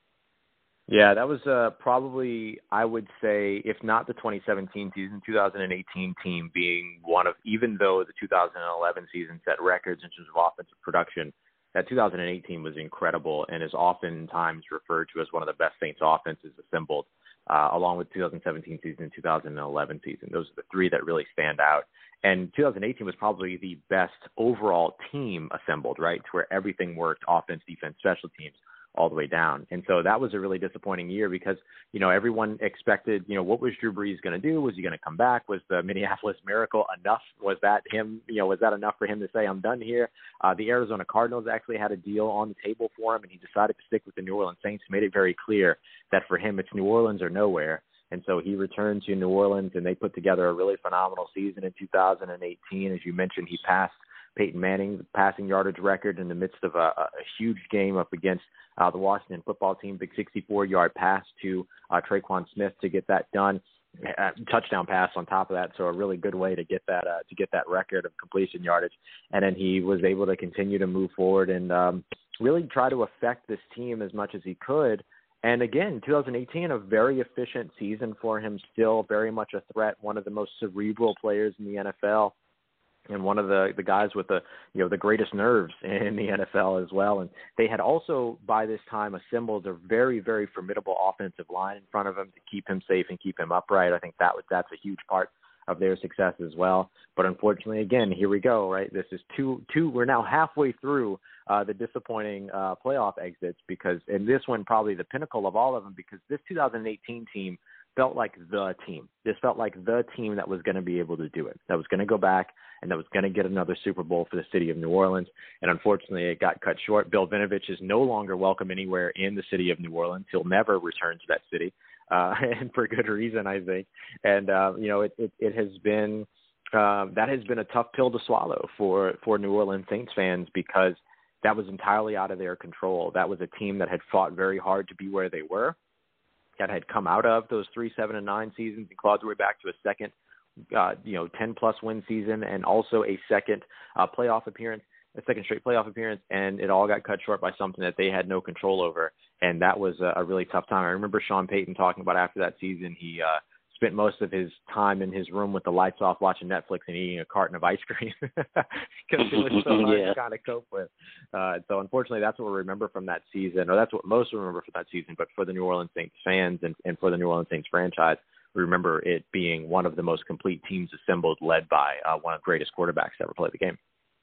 [SPEAKER 17] Yeah, that was uh, probably, I would say, if not the twenty seventeen season, two thousand eighteen team being one of, even though the two thousand eleven season set records in terms of offensive production, that two thousand eighteen was incredible and is oftentimes referred to as one of the best Saints offenses assembled, uh, along with two thousand seventeen season and two thousand eleven season. Those are the three that really stand out. And two thousand eighteen was probably the best overall team assembled, right, to where everything worked, offense, defense, special teams, all the way down. And so that was a really disappointing year because, you know, everyone expected, you know, what was Drew Brees going to do? Was he going to come back? Was the Minneapolis Miracle enough? Was that him, you know, was that enough for him to say, I'm done here? Uh, the Arizona Cardinals actually had a deal on the table for him, and he decided to stick with the New Orleans Saints, made it very clear that for him, it's New Orleans or nowhere. And so he returned to New Orleans, and they put together a really phenomenal season in two thousand eighteen. As you mentioned, he passed Peyton Manning passing yardage record in the midst of a, a huge game up against uh, the Washington football team. Big sixty-four-yard pass to uh, Traquan Smith to get that done. Uh, touchdown pass on top of that, so a really good way to get that uh, to get that record of completion yardage. And then he was able to continue to move forward and um, really try to affect this team as much as he could. And again, two thousand eighteen, a very efficient season for him, still very much a threat, one of the most cerebral players in the N F L. And one of the, the guys with the, you know, the greatest nerves in the N F L as well. And they had also, by this time, assembled a very, very formidable offensive line in front of him to keep him safe and keep him upright. I think that was, that's a huge part of their success as well. But unfortunately, again, here we go, right? This is two, two, we're now halfway through uh, the disappointing uh, playoff exits because, and this one probably the pinnacle of all of them, because this two thousand eighteen team felt like the team. This felt like the team that was going to be able to do it, that was going to go back and that was going to get another Super Bowl for the city of New Orleans. And unfortunately, it got cut short. Bill Vinovich is no longer welcome anywhere in the city of New Orleans. He'll never return to that city, uh, and for good reason, I think. And, uh, you know, it, it, it has been, uh, that has been a tough pill to swallow for, for New Orleans Saints fans because that was entirely out of their control. That was a team that had fought very hard to be where they were, that had come out of those three, seven, and nine seasons and clawed their way back to a second, uh, you know, ten-plus win season and also a second uh, playoff appearance, a second straight playoff appearance, and it all got cut short by something that they had no control over, and that was a, a really tough time. I remember Sean Payton talking about after that season, he uh, spent most of his time in his room with the lights off watching Netflix and eating a carton of ice cream because it was so hard yeah. to kind of cope with. Uh, so unfortunately, that's what we remember from that season, or that's what most remember from that season. But for the New Orleans Saints fans and, and for the New Orleans Saints franchise, we remember it being one of the most complete teams assembled, led by uh, one of the greatest quarterbacks to ever play the game.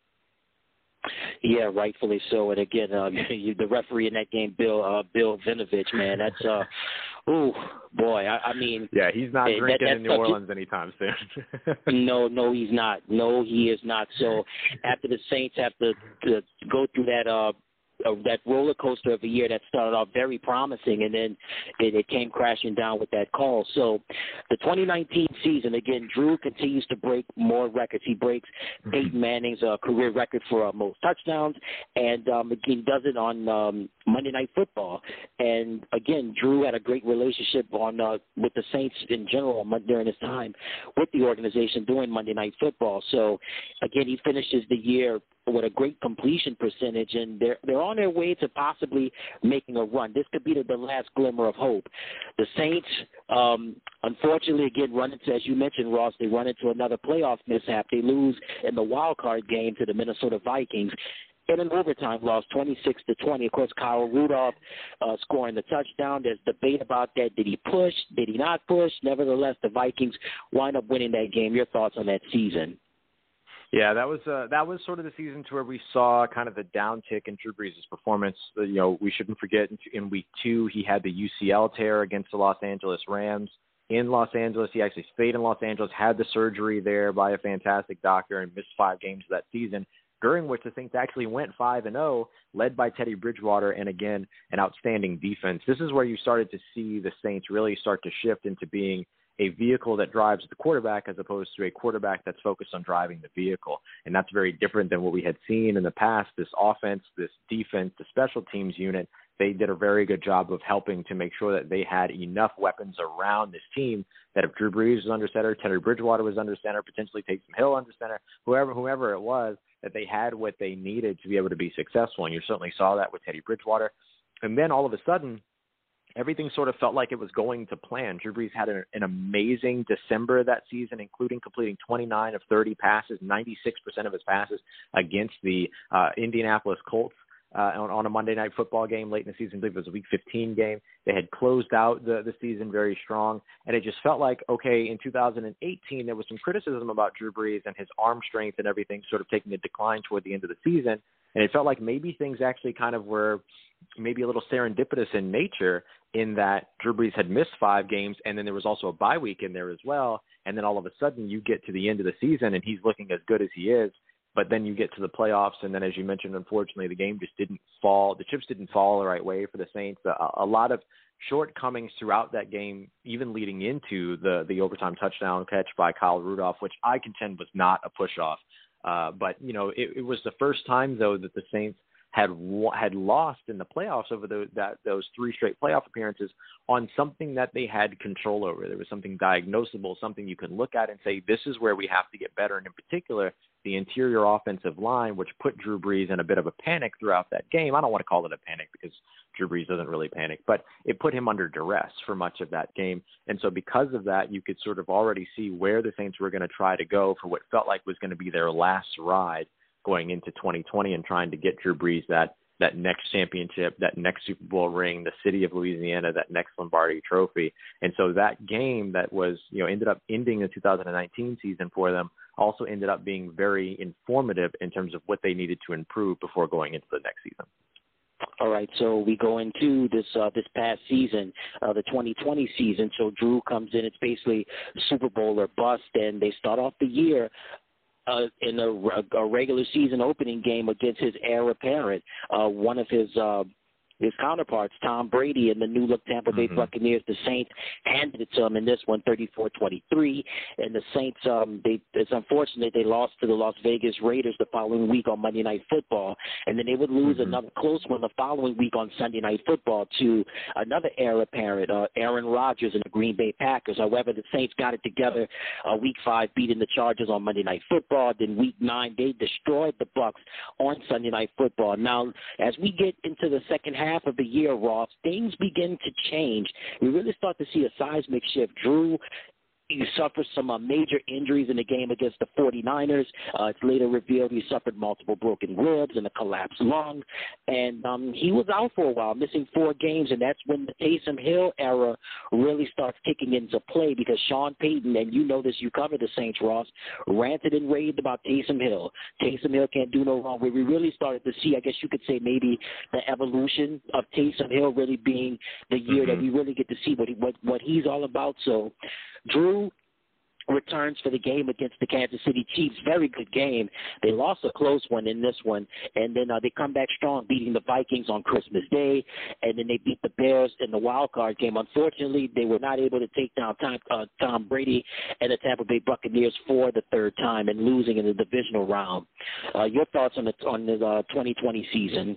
[SPEAKER 16] Yeah, rightfully so. And again, uh, the referee in that game, Bill uh, Bill Vinovich, man, that's uh, oh boy. I, I mean,
[SPEAKER 17] yeah, he's not drinking
[SPEAKER 16] that,
[SPEAKER 17] in New Orleans anytime
[SPEAKER 16] soon. no, no, he's not. No, he is not. So after the Saints have to, to go through that uh, uh, that roller coaster of a year that started off very promising, and then it, it came crashing down with that call. So the twenty nineteen season, again, Drew continues to break more records. He breaks Peyton Manning's uh, career record for uh, most touchdowns, and um, again, does it on um, Monday Night Football. And again, Drew had a great relationship on uh, with the Saints in general during his time with the organization doing Monday Night Football. So again, he finishes the year with a great completion percentage, and they're they're on their way to possibly making a run. This could be the, the last glimmer of hope. The Saints, um, unfortunately, again, run into, as you mentioned, Ross, they run into another playoff mishap. They lose in the wild card game to the Minnesota Vikings in an overtime loss, twenty-six to twenty. Of course, Kyle Rudolph uh, scoring the touchdown. There's debate about that. Did he push? Did he not push? Nevertheless, the Vikings wind up winning that game. Your thoughts on that season?
[SPEAKER 17] Yeah, that was uh, that was sort of the season to where we saw kind of the downtick in Drew Brees' performance. Uh, you know, we shouldn't forget in, in week two he had the U C L tear against the Los Angeles Rams in Los Angeles. He actually stayed in Los Angeles, had the surgery there by a fantastic doctor, and missed five games that season, during which the Saints actually went five and oh, led by Teddy Bridgewater, and again, an outstanding defense. This is where you started to see the Saints really start to shift into being a vehicle that drives the quarterback as opposed to a quarterback that's focused on driving the vehicle. And that's very different than what we had seen in the past. This offense, this defense, the special teams unit, they did a very good job of helping to make sure that they had enough weapons around this team that if Drew Brees was under center, Teddy Bridgewater was under center, potentially Taysom Hill under center, whoever, whoever it was, that they had what they needed to be able to be successful. And you certainly saw that with Teddy Bridgewater. And then all of a sudden, everything sort of felt like it was going to plan. Drew Brees had an, an amazing December that season, including completing twenty-nine of thirty passes, ninety-six percent of his passes against the uh, Indianapolis Colts uh, on, on a Monday Night Football game late in the season. I believe it was a Week fifteen game. They had closed out the, the season very strong, and it just felt like, okay, in two thousand eighteen, there was some criticism about Drew Brees and his arm strength and everything sort of taking a decline toward the end of the season, and it felt like maybe things actually kind of were maybe a little serendipitous in nature, in that Drew Brees had missed five games, and then there was also a bye week in there as well. And then all of a sudden you get to the end of the season and he's looking as good as he is, but then you get to the playoffs. And then, as you mentioned, unfortunately, the game just didn't fall. The chips didn't fall the right way for the Saints. A, a lot of shortcomings throughout that game, even leading into the, the overtime touchdown catch by Kyle Rudolph, which I contend was not a push off. Uh, but, you know, it, it was the first time, though, that the Saints had had lost in the playoffs over the, that those three straight playoff appearances on something that they had control over. There was something diagnosable, something you could look at and say, this is where we have to get better. And in particular, the interior offensive line, which put Drew Brees in a bit of a panic throughout that game. I don't want to call it a panic because Drew Brees doesn't really panic, but it put him under duress for much of that game. And so because of that, you could sort of already see where the Saints were going to try to go for what felt like was going to be their last ride going into twenty twenty and trying to get Drew Brees that that next championship, that next Super Bowl ring, the city of Louisiana, that next Lombardi trophy. And so that game that was, you know, ended up ending the two thousand nineteen season for them also ended up being very informative in terms of what they needed to improve before going into the next season.
[SPEAKER 16] All right, so we go into this uh, this past season, uh, the twenty twenty season. So Drew comes in, it's basically Super Bowl or bust, and they start off the year Uh, in a, a regular season opening game against his heir apparent, uh, one of his uh, his counterparts, Tom Brady, and the new look Tampa Bay mm-hmm. Buccaneers. The Saints handed it to him in this one, thirty-four twenty-three. And the Saints, um, they, it's unfortunate they lost to the Las Vegas Raiders the following week on Monday Night Football. And then they would lose mm-hmm. another close one the following week on Sunday Night Football to another heir apparent, uh, Aaron Rodgers and the Green Bay Packers. However, the Saints got it together uh, week five, beating the Chargers on Monday Night Football. Then week nine, they destroyed the Bucs on Sunday Night Football. Now, as we get into the second half of the year, Ross, things begin to change. We really start to see a seismic shift. Drew, he suffered some uh, major injuries in the game against the forty-niners. Uh, it's later revealed he suffered multiple broken ribs and a collapsed lung. And um, he was out for a while, missing four games, and that's when the Taysom Hill era really starts kicking into play because Sean Payton, and you know this, you cover the Saints, Ross, ranted and raved about Taysom Hill. Taysom Hill can't do no wrong. Where we really started to see, I guess you could say maybe the evolution of Taysom Hill really being the year mm-hmm. that we really get to see what, he, what, what he's all about. So Drew, returns for the game against the Kansas City Chiefs. Very good game. They lost a close one in this one, and then uh, they come back strong, beating the Vikings on Christmas Day, and then they beat the Bears in the wild card game. Unfortunately, they were not able to take down Tom, uh, Tom Brady and the Tampa Bay Buccaneers for the third time and losing in the divisional round. Uh, your thoughts on the on the uh, twenty twenty season?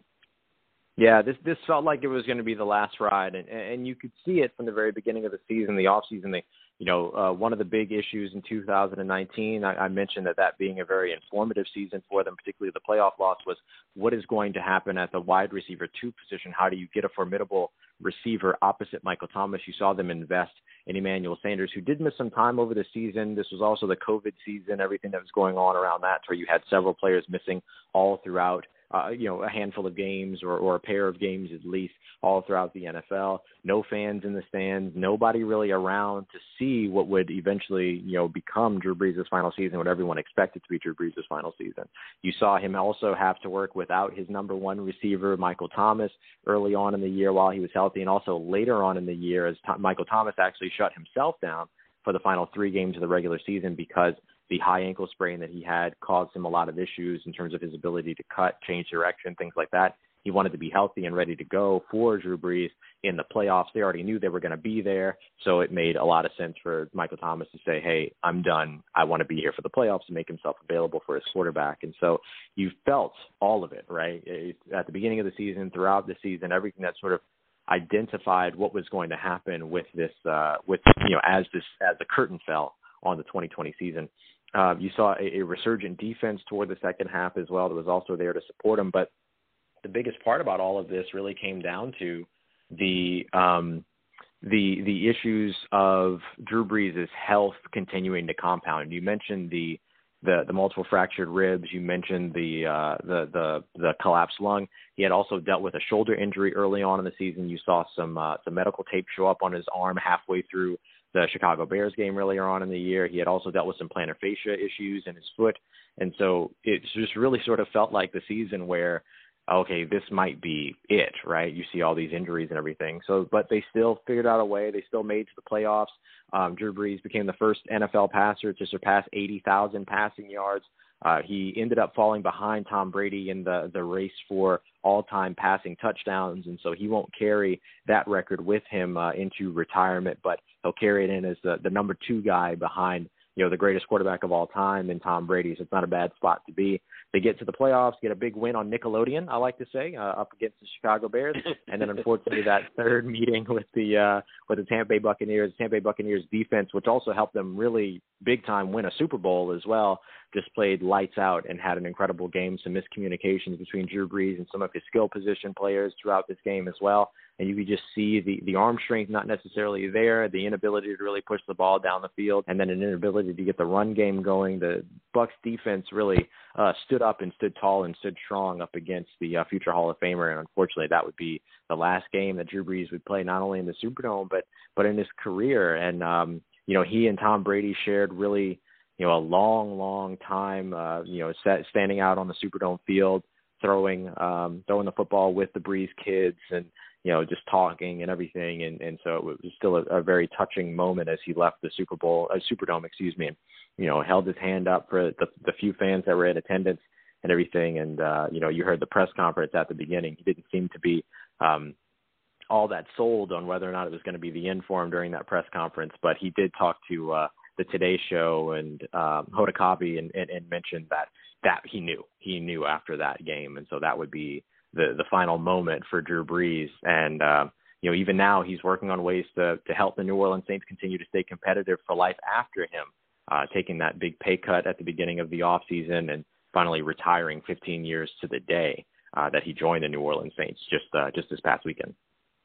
[SPEAKER 17] Yeah, this this felt like it was going to be the last ride, and and you could see it from the very beginning of the season, the off season. They, you know, uh, one of the big issues in two thousand nineteen, I, I mentioned that that being a very informative season for them, particularly the playoff loss, was what is going to happen at the wide receiver two position. How do you get a formidable receiver opposite Michael Thomas? You saw them invest in Emmanuel Sanders, who did miss some time over the season. This was also the COVID season, everything that was going on around that, where you had several players missing all throughout. Uh, you know, a handful of games or, or a pair of games at least all throughout the N F L. No fans in the stands, nobody really around to see what would eventually, you know, become Drew Brees' final season, what everyone expected to be Drew Brees' final season. You saw him also have to work without his number one receiver, Michael Thomas, early on in the year while he was healthy, and also later on in the year as Th- Michael Thomas actually shut himself down for the final three games of the regular season because the high ankle sprain that he had caused him a lot of issues in terms of his ability to cut, change direction, things like that. He wanted to be healthy and ready to go for Drew Brees in the playoffs. They already knew they were going to be there, so it made a lot of sense for Michael Thomas to say, hey, I'm done. I want to be here for the playoffs and make himself available for his quarterback. And so you felt all of it, right? It, at the beginning of the season, throughout the season, everything that sort of identified what was going to happen with this, uh, with you know, as this as the curtain fell on the twenty twenty season. Uh, you saw a, a resurgent defense toward the second half as well that was also there to support him. But the biggest part about all of this really came down to the um, the the issues of Drew Brees' health continuing to compound. You mentioned the the, the multiple fractured ribs. You mentioned the, uh, the the the collapsed lung. He had also dealt with a shoulder injury early on in the season. You saw some uh, some medical tape show up on his arm halfway through the Chicago Bears game earlier on in the year. He had also dealt with some plantar fascia issues in his foot. And so it just really sort of felt like the season where, okay, this might be it, right? You see all these injuries and everything. So, but they still figured out a way. They still made to the playoffs. Um, Drew Brees became the first N F L passer to surpass eighty thousand passing yards. Uh, he ended up falling behind Tom Brady in the, the race for all-time passing touchdowns, and so he won't carry that record with him uh, into retirement, but he'll carry it in as the, the number two guy behind, you know, the greatest quarterback of all time in Tom Brady, so it's not a bad spot to be. They get to the playoffs, get a big win on Nickelodeon, I like to say, uh, up against the Chicago Bears, and then unfortunately that third meeting with the uh, with the Tampa Bay Buccaneers, Tampa Bay Buccaneers defense, which also helped them really big time win a Super Bowl as well, just played lights out and had an incredible game. Some miscommunications between Drew Brees and some of his skill position players throughout this game as well. And you could just see the, the arm strength not necessarily there, the inability to really push the ball down the field, and then an inability to get the run game going. The Bucs defense really uh, stood up and stood tall and stood strong up against the uh, future Hall of Famer. And unfortunately, that would be the last game that Drew Brees would play, not only in the Superdome, but but in his career. And, um, you know, he and Tom Brady shared really, you know, a long, long time, uh, you know, set, standing out on the Superdome field, throwing um, throwing the football with the Brees kids and, you know, just talking and everything. And, and so it was still a, a very touching moment as he left the Super Bowl, uh, Superdome, excuse me, and, you know, held his hand up for the, the few fans that were in attendance and everything. And, uh, you know, you heard the press conference at the beginning. He didn't seem to be um, all that sold on whether or not it was going to be the end for him during that press conference, but he did talk to uh, the Today Show and um, Hoda Kotb and, and, and mentioned that, that he knew. He knew after that game, and so that would be the the final moment for Drew Brees. And, uh, you know, even now he's working on ways to, to help the New Orleans Saints continue to stay competitive for life after him, uh, taking that big pay cut at the beginning of the offseason and finally retiring fifteen years to the day uh, that he joined the New Orleans Saints just uh, just this past weekend.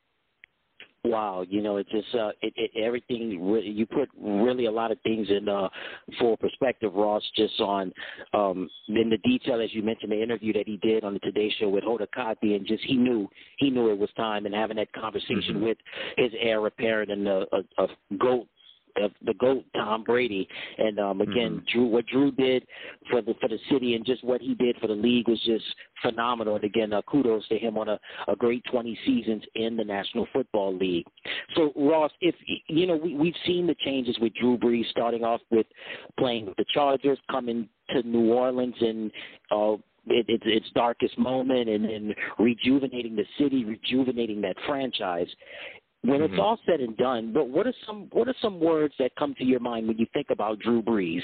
[SPEAKER 16] Wow, you know, it just uh, it, it everything really, you put really a lot of things in uh, full perspective, Ross. Just on um, in the detail, as you mentioned, the interview that he did on the Today Show with Hoda Kotb, and just he knew he knew it was time, and having that conversation mm-hmm. with his heir apparent and a, a, a GOAT of the GOAT, Tom Brady. And um, again,
[SPEAKER 17] Mm-hmm.
[SPEAKER 16] Drew, what Drew did for the for the city and just what he did for the league was just phenomenal. And again, uh, kudos to him on a, a great twenty seasons in the National Football League. So Ross, if you know, we, we've seen the changes with Drew Brees, starting off with playing with the Chargers, coming to New Orleans, and uh, it, it's its darkest moment, and, and rejuvenating the city, rejuvenating that franchise. When
[SPEAKER 17] Mm-hmm.
[SPEAKER 16] it's all said and done, but what are some what are some words that come to your mind when you think about Drew Brees?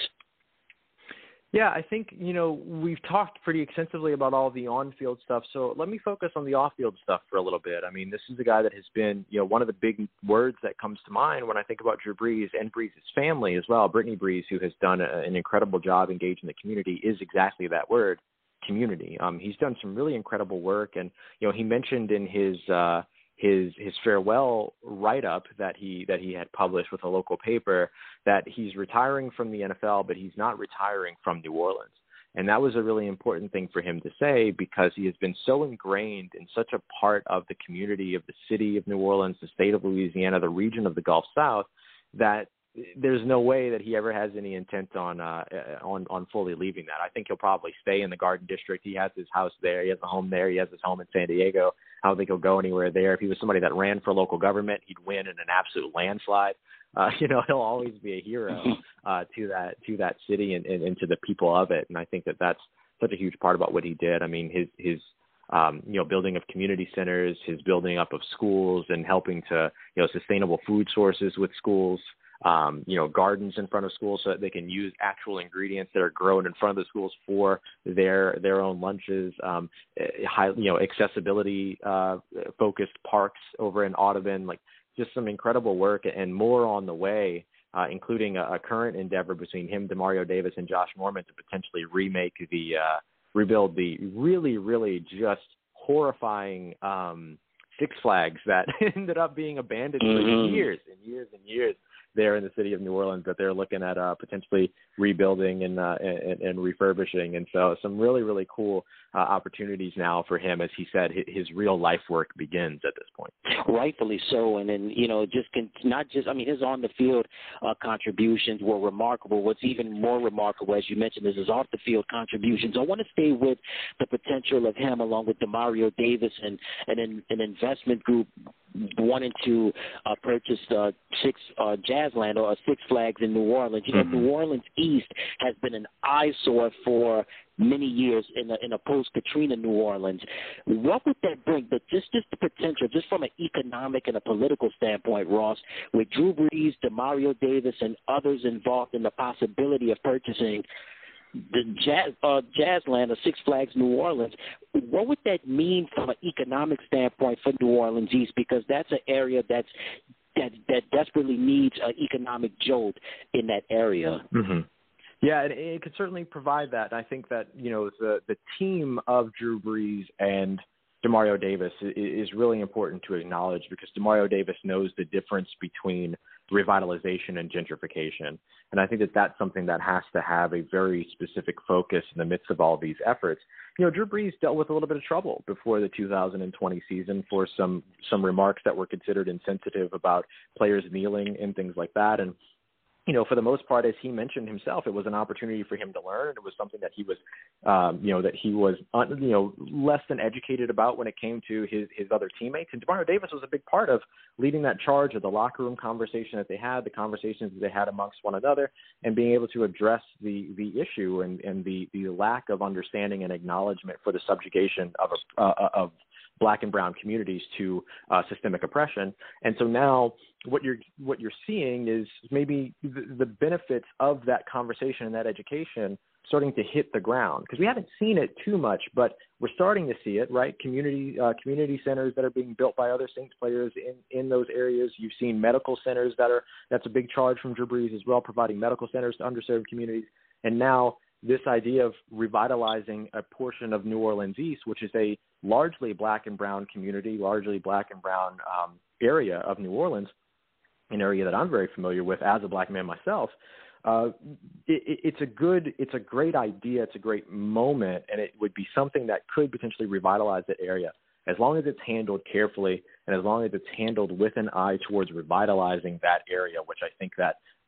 [SPEAKER 17] Yeah, I think, you know, we've talked pretty extensively about all the on-field stuff, so let me focus on the off-field stuff for a little bit. I mean, this is a guy that has been, you know, one of the big words that comes to mind when I think about Drew Brees and Brees' family as well. Brittany Brees, who has done a, an incredible job engaging the community, is exactly that word, community. Um, he's done some really incredible work, and, you know, he mentioned in his uh, his his farewell write-up that he that he had published with a local paper that he's retiring from the N F L, but he's not retiring from New Orleans. And that was a really important thing for him to say, because he has been so ingrained in such a part of the community of the city of New Orleans, the state of Louisiana, the region of the Gulf South, that there's no way that he ever has any intent on uh, on on fully leaving that. I think he'll probably stay in the Garden District. He has his house there. He has a home there. He has his home in San Diego. I don't think he'll go anywhere there. If he was somebody that ran for local government, he'd win in an absolute landslide. Uh, you know, he'll always be a hero uh, to that to that city and, and, and to the people of it. And I think that that's such a huge part about what he did. I mean, his his um, you know, building of community centers, his building up of schools, and helping to, you know, sustainable food sources with schools. Um, you know, gardens in front of schools so that they can use actual ingredients that are grown in front of the schools for their their own lunches. Um, high, you know, accessibility uh, focused parks over in Audubon, like just some incredible work, and more on the way, uh, including a, a current endeavor between him, Demario Davis, and Josh Norman to potentially remake the uh, rebuild the really, really just horrifying um, Six Flags that ended up being abandoned
[SPEAKER 16] Mm-hmm.
[SPEAKER 17] for years and years and years there in the city of New Orleans, that they're looking at uh, potentially rebuilding and, uh, and and refurbishing. And so some really, really cool uh, opportunities now for him. As he said, his, his real life work begins at this point.
[SPEAKER 16] Rightfully so. And then, you know, just can, not just, I mean, his on-the-field uh, contributions were remarkable. What's even more remarkable, as you mentioned, is his off-the-field contributions. I want to stay with the potential of him, along with Demario Davis and, and an, an investment group wanting to uh, purchase uh, Six uh, Jazzland or Six Flags in New Orleans. You know, mm-hmm. New Orleans East has been an eyesore for many years in a, in a post-Katrina New Orleans. What would that bring? But just, just the potential, just from an economic and a political standpoint, Ross, with Drew Brees, Demario Davis, and others involved in the possibility of purchasing the Jazz, uh, Jazzland or Six Flags New Orleans, what would that mean from an economic standpoint for New Orleans East? Because that's an area that's that that desperately needs an economic jolt in that area.
[SPEAKER 17] Mm-hmm. Yeah, it, it could certainly provide that. I think that, you know, the the team of Drew Brees and Demario Davis is really important to acknowledge, because Demario Davis knows the difference between revitalization and gentrification. And I think that that's something that has to have a very specific focus in the midst of all these efforts. You know, Drew Brees dealt with a little bit of trouble before the two thousand twenty season for some, some remarks that were considered insensitive about players kneeling and things like that. And, you know, for the most part, as he mentioned himself, it was an opportunity for him to learn. And it was something that he was, um, you know, that he was, un, you know, less than educated about when it came to his, his other teammates. And Demario Davis was a big part of leading that charge of the locker room conversation that they had, the conversations that they had amongst one another, and being able to address the, the issue and, and the, the lack of understanding and acknowledgement for the subjugation of, a, uh, of Black and brown communities to uh, systemic oppression. And so now what you're what you're seeing is maybe the, the benefits of that conversation and that education starting to hit the ground, because we haven't seen it too much, but we're starting to see it, right? Community uh, community centers that are being built by other Saints players in, in those areas. You've seen medical centers that are that's a big charge from Drew Brees as well, providing medical centers to underserved communities. And now this idea of revitalizing a portion of New Orleans East, which is a largely Black and brown community, largely Black and brown um, area of New Orleans, an area that I'm very familiar with as a Black man myself. Uh, it, it's a good, it's a great idea. It's a great moment, and it would be something that could potentially revitalize that area, as long as it's handled carefully and as long as it's handled with an eye towards revitalizing that area, which I think that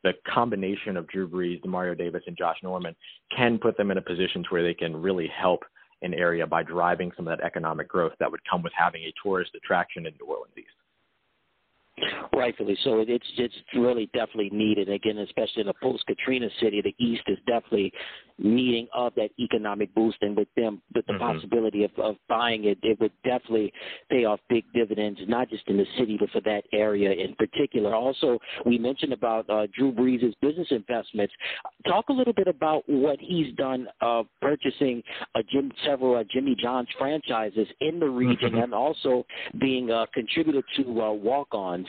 [SPEAKER 17] the combination of Drew Brees, Demario Davis, and Josh Norman can put them in a position to where they can really help an area by driving some of that economic growth that would come with having a tourist attraction in New Orleans East.
[SPEAKER 16] Rightfully so. It's it's really definitely needed. Again, especially in a post-Katrina city, the East is definitely needing of that economic boost. And with them, with the mm-hmm. possibility of, of buying it, it would definitely pay off big dividends, not just in the city, but for that area in particular. Also, we mentioned about uh, Drew Brees' business investments. Talk a little bit about what he's done uh, purchasing a Jim, several uh, Jimmy John's franchises in the region mm-hmm. and also being a contributor to uh, walk-ons.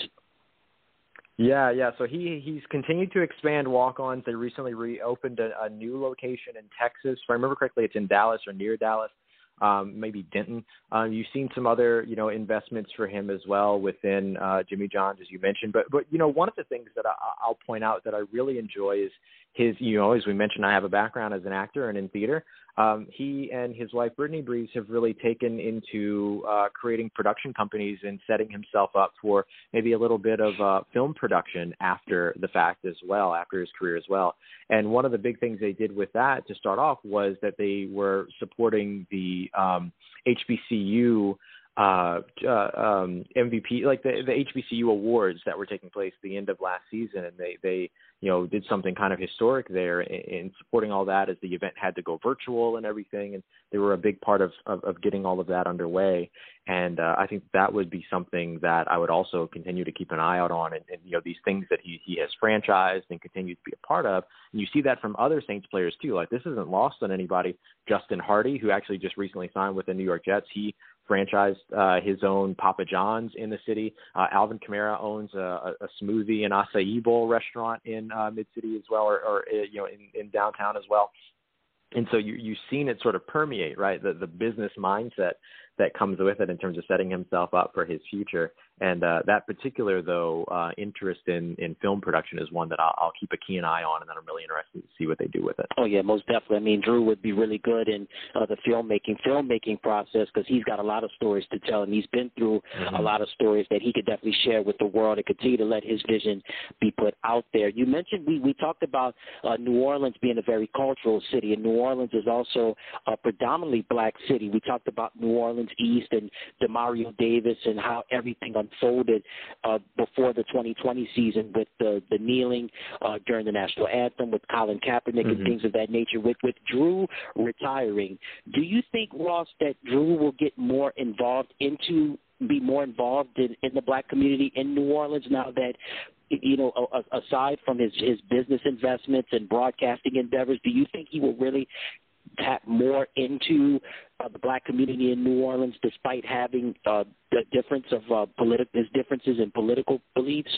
[SPEAKER 17] Yeah, yeah. So he he's continued to expand walk-ons. They recently reopened a, a new location in Texas. If I remember correctly, it's in Dallas or near Dallas, um, maybe Denton. Um, you've seen some other, you know, investments for him as well within uh, Jimmy John's, as you mentioned. But, but you know, one of the things that I, I'll point out that I really enjoy is his, you know, as we mentioned, I have a background as an actor and in theater. Um, he and his wife, Brittany Brees, have really taken into uh, creating production companies and setting himself up for maybe a little bit of uh, film production after the fact as well, after his career as well. And one of the big things they did with that to start off was that they were supporting the um, H B C U uh, uh, um, M V P, like the, the H B C U awards that were taking place at the end of last season. And they, they you know, did something kind of historic there in, in supporting all that as the event had to go virtual and everything. And they were a big part of, of, of getting all of that underway. And uh, I think that would be something that I would also continue to keep an eye out on. And, and you know, these things that he, he has franchised and continues to be a part of. And you see that from other Saints players too. Like, this isn't lost on anybody. Justin Hardy, who actually just recently signed with the New York Jets, he franchised uh, his own Papa John's in the city. Uh, Alvin Kamara owns a, a smoothie and acai bowl restaurant in uh, Mid-City as well, or, or uh, you know, in, in downtown as well. And so you, you've seen it sort of permeate, right, the, the business mindset that comes with it in terms of setting himself up for his future. And uh, that particular, though, uh, interest in, in film production is one that I'll, I'll keep a keen eye on, and that I'm really interested to see what they do with it.
[SPEAKER 16] Oh, yeah, most definitely. I mean, Drew would be really good in uh, the filmmaking filmmaking process because he's got a lot of stories to tell, and he's been through mm-hmm. a lot of stories that he could definitely share with the world and continue to let his vision be put out there. You mentioned we, we talked about uh, New Orleans being a very cultural city, and New Orleans is also a predominantly black city. We talked about New Orleans East and Demario Davis and how everything unfolded uh, before the twenty twenty season with the, the kneeling uh, during the national anthem with Colin Kaepernick mm-hmm. and things of that nature. With, with Drew retiring, do you think, Ross, that Drew will get more involved into, be more involved in, in the black community in New Orleans now that, you know, aside from his, his business investments and broadcasting endeavors, do you think he will really tap more into uh, the black community in New Orleans, despite having uh, the difference of uh, politi- his differences in political beliefs?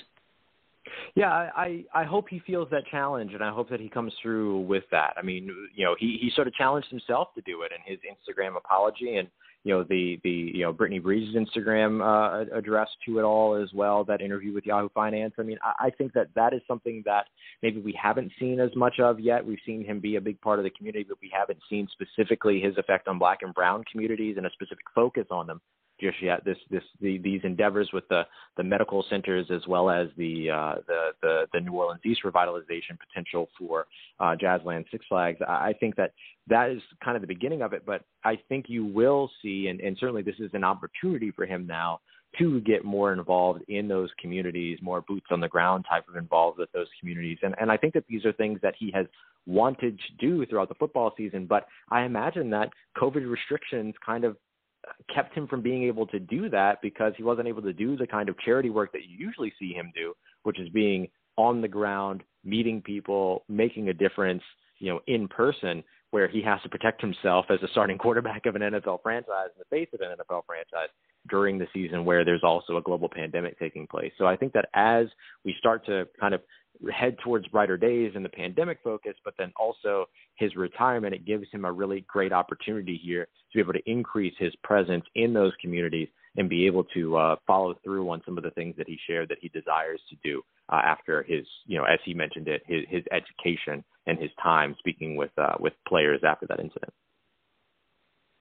[SPEAKER 17] Yeah, I, I hope he feels that challenge, and I hope that he comes through with that. I mean, you know, he, he sort of challenged himself to do it in his Instagram apology, and you know, the, the you know, Brittany Brees' Instagram uh, address to it all as well, that interview with Yahoo Finance. I mean, I, I think that that is something that maybe we haven't seen as much of yet. We've seen him be a big part of the community, but we haven't seen specifically his effect on black and brown communities and a specific focus on them just yet. This, this, the, these endeavors with the, the medical centers as well as the, uh, the, the, the New Orleans East revitalization potential for uh, Jazzland Six Flags. I think that that is kind of the beginning of it, but I think you will see, and, and certainly this is an opportunity for him now to get more involved in those communities, more boots on the ground type of involved with those communities. And, and I think that these are things that he has wanted to do throughout the football season, but I imagine that COVID restrictions kind of kept him from being able to do that because he wasn't able to do the kind of charity work that you usually see him do, which is being on the ground, meeting people, making a difference, you know, in person, where he has to protect himself as a starting quarterback of an N F L franchise in the face of an N F L franchise during the season where there's also a global pandemic taking place. So I think that as we start to kind of head towards brighter days in the pandemic focus, but then also his retirement, it gives him a really great opportunity here to be able to increase his presence in those communities and be able to uh, follow through on some of the things that he shared that he desires to do uh, after his, you know, as he mentioned it, his, his education and his time speaking with uh, with players after that incident.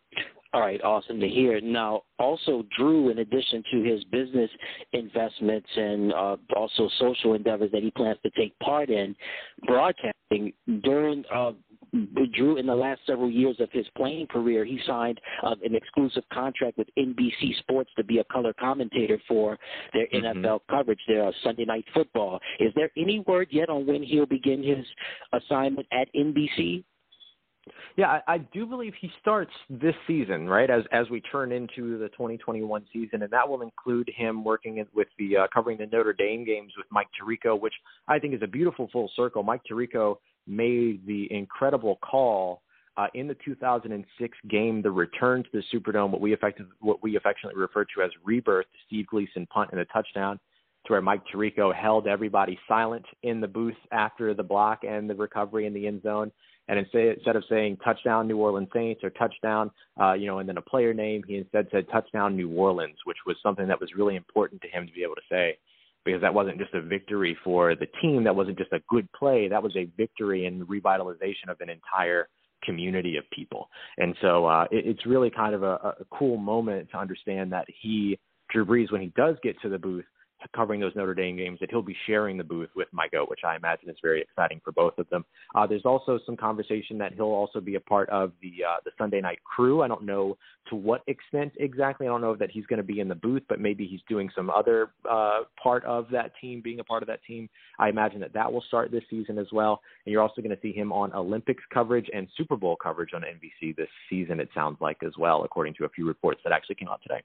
[SPEAKER 16] All right, awesome to hear. Now, also, Drew, in addition to his business investments and uh, also social endeavors that he plans to take part in, broadcasting during uh, Drew, in the last several years of his playing career, he signed uh, an exclusive contract with N B C Sports to be a color commentator for their mm-hmm. N F L coverage, their Sunday Night Football. Is there any word yet on when he'll begin his assignment at N B C?
[SPEAKER 17] Yeah, I, I do believe he starts this season, right, as as we turn into the twenty twenty-one season, and that will include him working in, with the uh, covering the Notre Dame games with Mike Tirico, which I think is a beautiful full circle. Mike Tirico made the incredible call uh, in the two thousand six game, the return to the Superdome, what we effective, what we affectionately refer to as rebirth, the Steve Gleason punt and a touchdown, to where Mike Tirico held everybody silent in the booth after the block and the recovery in the end zone. And instead of saying touchdown New Orleans Saints or touchdown, uh, you know, and then a player name, he instead said touchdown New Orleans, which was something that was really important to him to be able to say, because that wasn't just a victory for the team. That wasn't just a good play. That was a victory and revitalization of an entire community of people. And so uh, it, it's really kind of a, a cool moment to understand that he, Drew Brees, when he does get to the booth, covering those Notre Dame games, that he'll be sharing the booth with Mike O, which I imagine is very exciting for both of them. Uh, there's also some conversation that he'll also be a part of the uh, the Sunday night crew. I don't know to what extent exactly. I don't know that he's going to be in the booth, but maybe he's doing some other uh, part of that team, being a part of that team. I imagine that that will start this season as well. And you're also going to see him on Olympics coverage and Super Bowl coverage on N B C this season, it sounds like, as well, according to a few reports that actually came out today.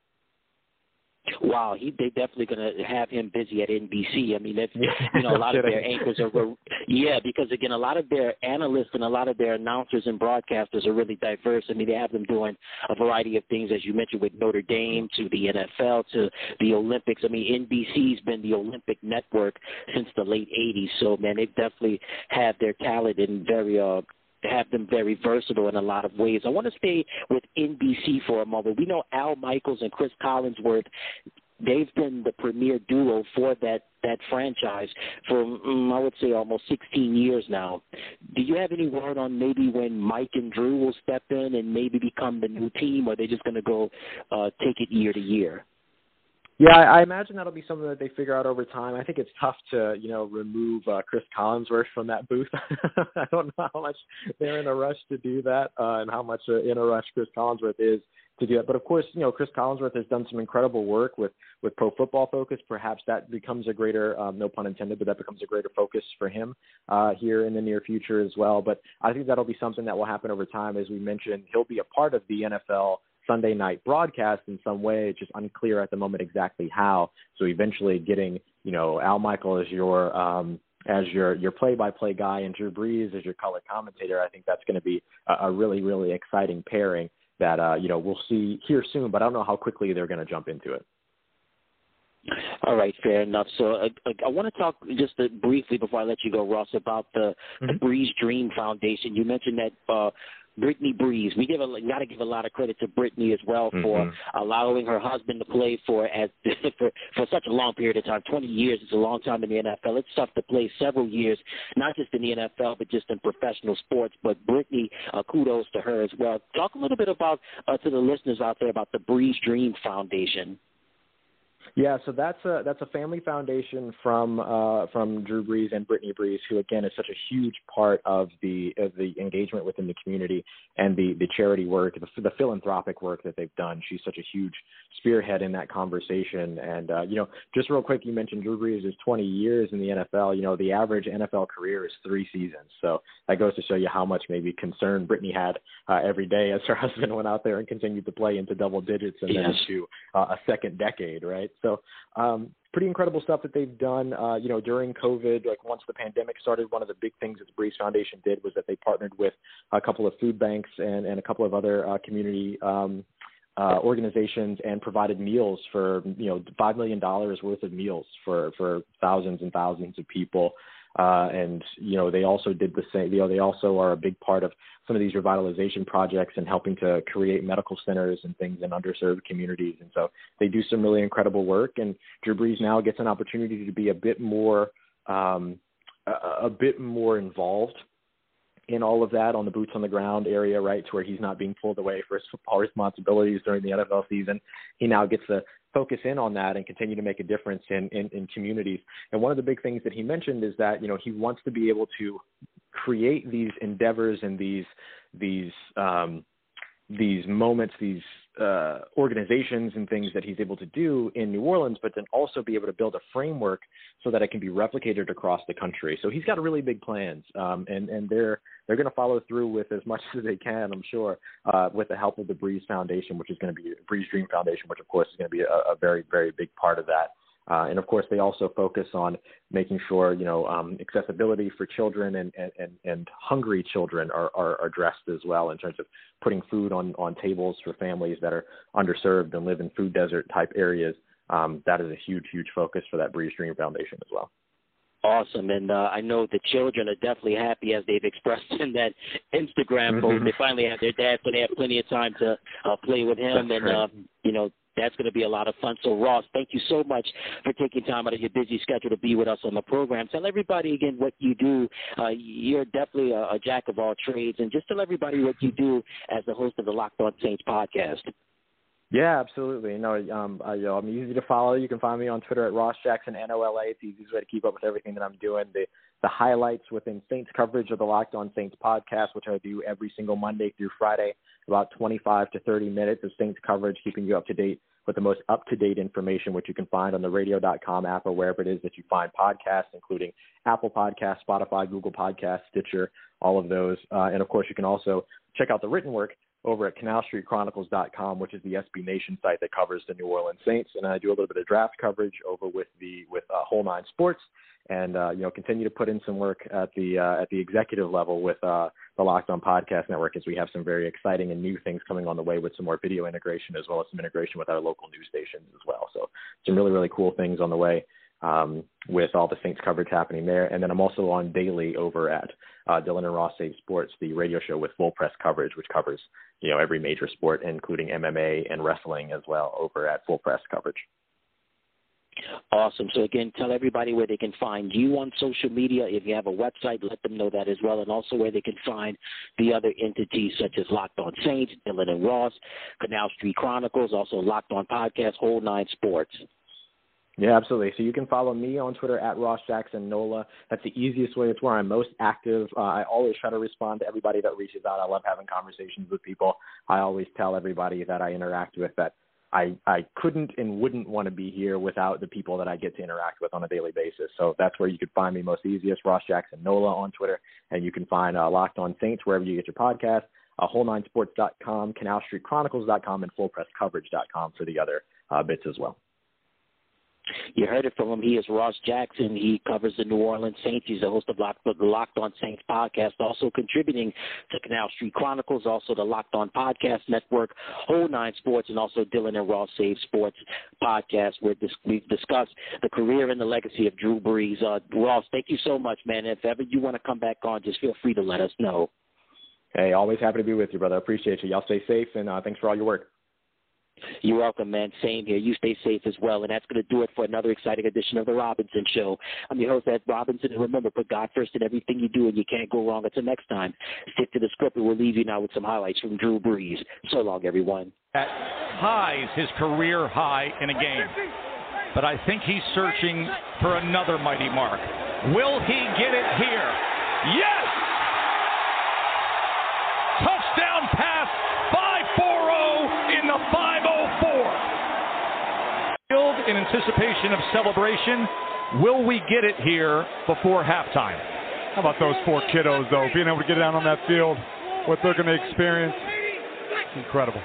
[SPEAKER 16] Wow, he they definitely going to have him busy at N B C. I mean, that's, you know, a lot of their anchors are, yeah, because again, a lot of their analysts and a lot of their announcers and broadcasters are really diverse. I mean, they have them doing a variety of things, as you mentioned, with Notre Dame to the N F L to the Olympics. I mean, N B C's been the Olympic network since the late eighties. So, man, they definitely have their talent in very uh, have them very versatile in a lot of ways. I want to stay with N B C for a moment. We know Al Michaels and Chris Collinsworth, they've been the premier duo for that, that franchise for, mm, I would say, almost sixteen years now. Do you have any word on maybe when Mike and Drew will step in and maybe become the new team, or are they just going to go uh, take it year to year?
[SPEAKER 17] Yeah, I imagine that'll be something that they figure out over time. I think it's tough to, you know, remove uh, Chris Collinsworth from that booth. I don't know how much they're in a rush to do that uh, and how much uh, in a rush Chris Collinsworth is to do that. But, of course, you know, Chris Collinsworth has done some incredible work with, with Pro Football Focus. Perhaps that becomes a greater, um, no pun intended, but that becomes a greater focus for him uh, here in the near future as well. But I think that'll be something that will happen over time. As we mentioned, he'll be a part of the N F L Sunday night broadcast in some way. It's just unclear at the moment exactly how. So eventually getting, you know, Al Michael as your um, as your your play-by-play guy and Drew Brees as your color commentator, I think that's going to be a, a really, really exciting pairing that, uh, you know, we'll see here soon, but I don't know how quickly they're going to jump into it.
[SPEAKER 16] All right, fair enough. So uh, I want to talk just uh, briefly before I let you go, Ross, about the, mm-hmm. the Brees Dream Foundation. You mentioned that uh, Brittany Brees. We give a got to give a lot of credit to Brittany as well for mm-hmm. allowing her husband to play for as for for such a long period of time. Twenty years is a long time in the N F L. It's tough to play several years, not just in the N F L, but just in professional sports. But Brittany, uh, kudos to her as well. Talk a little bit about uh, to the listeners out there about the Brees Dream Foundation.
[SPEAKER 17] Yeah, so that's a that's a family foundation from uh, from Drew Brees and Brittany Brees, who again is such a huge part of the of the engagement within the community and the, the charity work, the, the philanthropic work that they've done. She's such a huge spearhead in that conversation. And uh, you know, just real quick, you mentioned Drew Brees is twenty years in the N F L. You know, the average N F L career is three seasons, so that goes to show you how much maybe concern Brittany had uh, every day as her husband went out there and continued to play into double digits and yes. then into uh, a second decade, right? So um, pretty incredible stuff that they've done, uh, you know, during COVID. Like once the pandemic started, one of the big things that the Brees Foundation did was that they partnered with a couple of food banks and, and a couple of other uh, community um, uh, organizations and provided meals for, you know, five million dollars worth of meals for, for thousands and thousands of people. Uh, and, you know, they also did the same, you know, they also are a big part of some of these revitalization projects and helping to create medical centers and things in underserved communities. And so they do some really incredible work. And Drew Brees now gets an opportunity to be a bit more, um, a, a bit more involved in all of that on the boots on the ground area, right, to where he's not being pulled away for his football responsibilities during the N F L season. He now gets to focus in on that and continue to make a difference in, in, in communities. And one of the big things that he mentioned is that, you know, he wants to be able to create these endeavors and these, these, um, these moments, these uh, organizations and things that he's able to do in New Orleans, but then also be able to build a framework so that it can be replicated across the country. So he's got really big plans, um, and, and they're they're going to follow through with as much as they can, I'm sure, uh, with the help of the Breeze Foundation, which is going to be Breeze Dream Foundation, which of course is going to be a, a very, very big part of that. Uh, and of course, they also focus on making sure, you know, um, accessibility for children and, and, and hungry children are, are addressed as well in terms of putting food on, on tables for families that are underserved and live in food desert type areas. Um, that is a huge, huge focus for that Breeze Dream Foundation as well.
[SPEAKER 16] Awesome. And uh, I know the children are definitely happy, as they've expressed in that Instagram post.
[SPEAKER 17] Mm-hmm.
[SPEAKER 16] They finally have their dad, so they have plenty of time to uh, play with him.
[SPEAKER 17] That's
[SPEAKER 16] and,
[SPEAKER 17] right.
[SPEAKER 16] uh, you know, that's going to be a lot of fun. So, Ross, thank you so much for taking time out of your busy schedule to be with us on the program. Tell everybody again what you do. Uh, you're definitely a, a jack of all trades. And just tell everybody what you do as the host of the Locked On Saints podcast. Yeah, absolutely. No, um, I, you know, I'm easy to follow. You can find me on Twitter at Ross Jackson N O L A. It's the easiest way to keep up with everything that I'm doing. The the highlights within Saints coverage of the Locked On Saints podcast, which I do every single Monday through Friday, about twenty-five to thirty minutes of Saints coverage, keeping you up to date with the most up-to-date information, which you can find on the radio dot com app or wherever it is that you find podcasts, including Apple Podcasts, Spotify, Google Podcasts, Stitcher, all of those. Uh, and, of course, you can also check out the written work over at Canal Street Chronicles dot com, which is the S B Nation site that covers the New Orleans Saints. And I do a little bit of draft coverage over with the with uh, Whole Nine Sports, and uh, you know continue to put in some work at the uh, at the executive level with uh, the Locked On Podcast Network, as we have some very exciting and new things coming on the way with some more video integration, as well as some integration with our local news stations as well. So some really really cool things on the way. Um, with all the Saints coverage happening there. And then I'm also on daily over at uh, Dylan and Ross Save Sports, the radio show with full press coverage, which covers, you know, every major sport, including M M A and wrestling as well, over at Full Press Coverage. Awesome. So, again, tell everybody where they can find you on social media. If you have a website, let them know that as well, and also where they can find the other entities such as Locked On Saints, Dylan and Ross, Canal Street Chronicles, also Locked On Podcast, Whole Nine Sports. Yeah, absolutely. So you can follow me on Twitter at Ross Jackson Nola. That's the easiest way. It's where I'm most active. Uh, I always try to respond to everybody that reaches out. I love having conversations with people. I always tell everybody that I interact with that I, I couldn't and wouldn't want to be here without the people that I get to interact with on a daily basis. So that's where you could find me most easiest, Ross Jackson Nola on Twitter. And you can find uh, Locked On Saints wherever you get your podcast, uh, whole nine sports dot com, Canal Street Chronicles dot com, and full press coverage dot com for the other uh, bits as well. You heard it from him. He is Ross Jackson. He covers the New Orleans Saints. He's the host of Locked, the Locked On Saints podcast, also contributing to Canal Street Chronicles, also the Locked On Podcast Network, Whole Nine Sports, and also Dylan and Ross Save Sports podcast, where this, we've discussed the career and the legacy of Drew Brees. Uh, Ross, thank you so much, man. If ever you want to come back on, just feel free to let us know. Hey, always happy to be with you, brother. I appreciate you. Y'all stay safe, and uh, thanks for all your work. You're welcome, man. Same here. You stay safe as well. And that's going to do it for another exciting edition of The Robinson Show. I'm your host, Ed Robinson. And remember, put God first in everything you do, and you can't go wrong. Until next time, stick to the script, and we'll leave you now with some highlights from Drew Brees. So long, everyone.
[SPEAKER 8] At highs, his career high in a game. But I think he's searching for another mighty mark. Will he get it here? Yes! Touchdown pass by four oh in the five oh four. In anticipation of celebration, will we get it here before halftime?
[SPEAKER 9] How about those four kiddos, though, being able to get down on that field, what they're going to experience, incredible.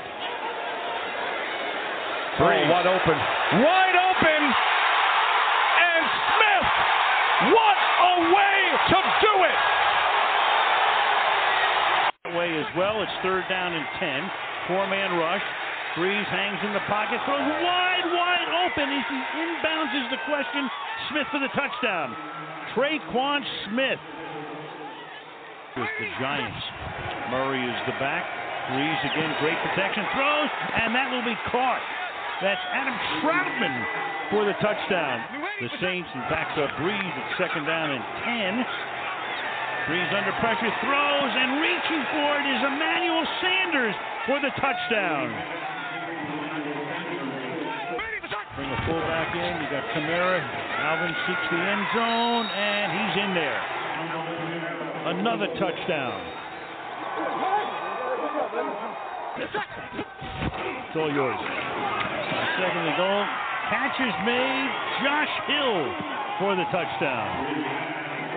[SPEAKER 8] Three, oh, wide open, wide open, and Smith, what a way to do it!
[SPEAKER 12] Way as well. It's third down and ten. Four-man rush. Brees hangs in the pocket, throws wide, wide open. He inbounds is the question. Smith for the touchdown. Traquan Smith. With the Giants. Murray is the back. Brees again, great protection. Throws, and that will be caught. That's Adam Troutman for the touchdown. The Saints, in fact, uh, Brees at second down and ten.
[SPEAKER 14] Breeze under pressure, throws, and reaching for it is Emmanuel Sanders for the touchdown. Bring the fullback in. You got Kamara. Alvin seeks the end zone, and he's in there. Another touchdown. It's all yours. Second and goal. Catch is made. Josh Hill for the touchdown.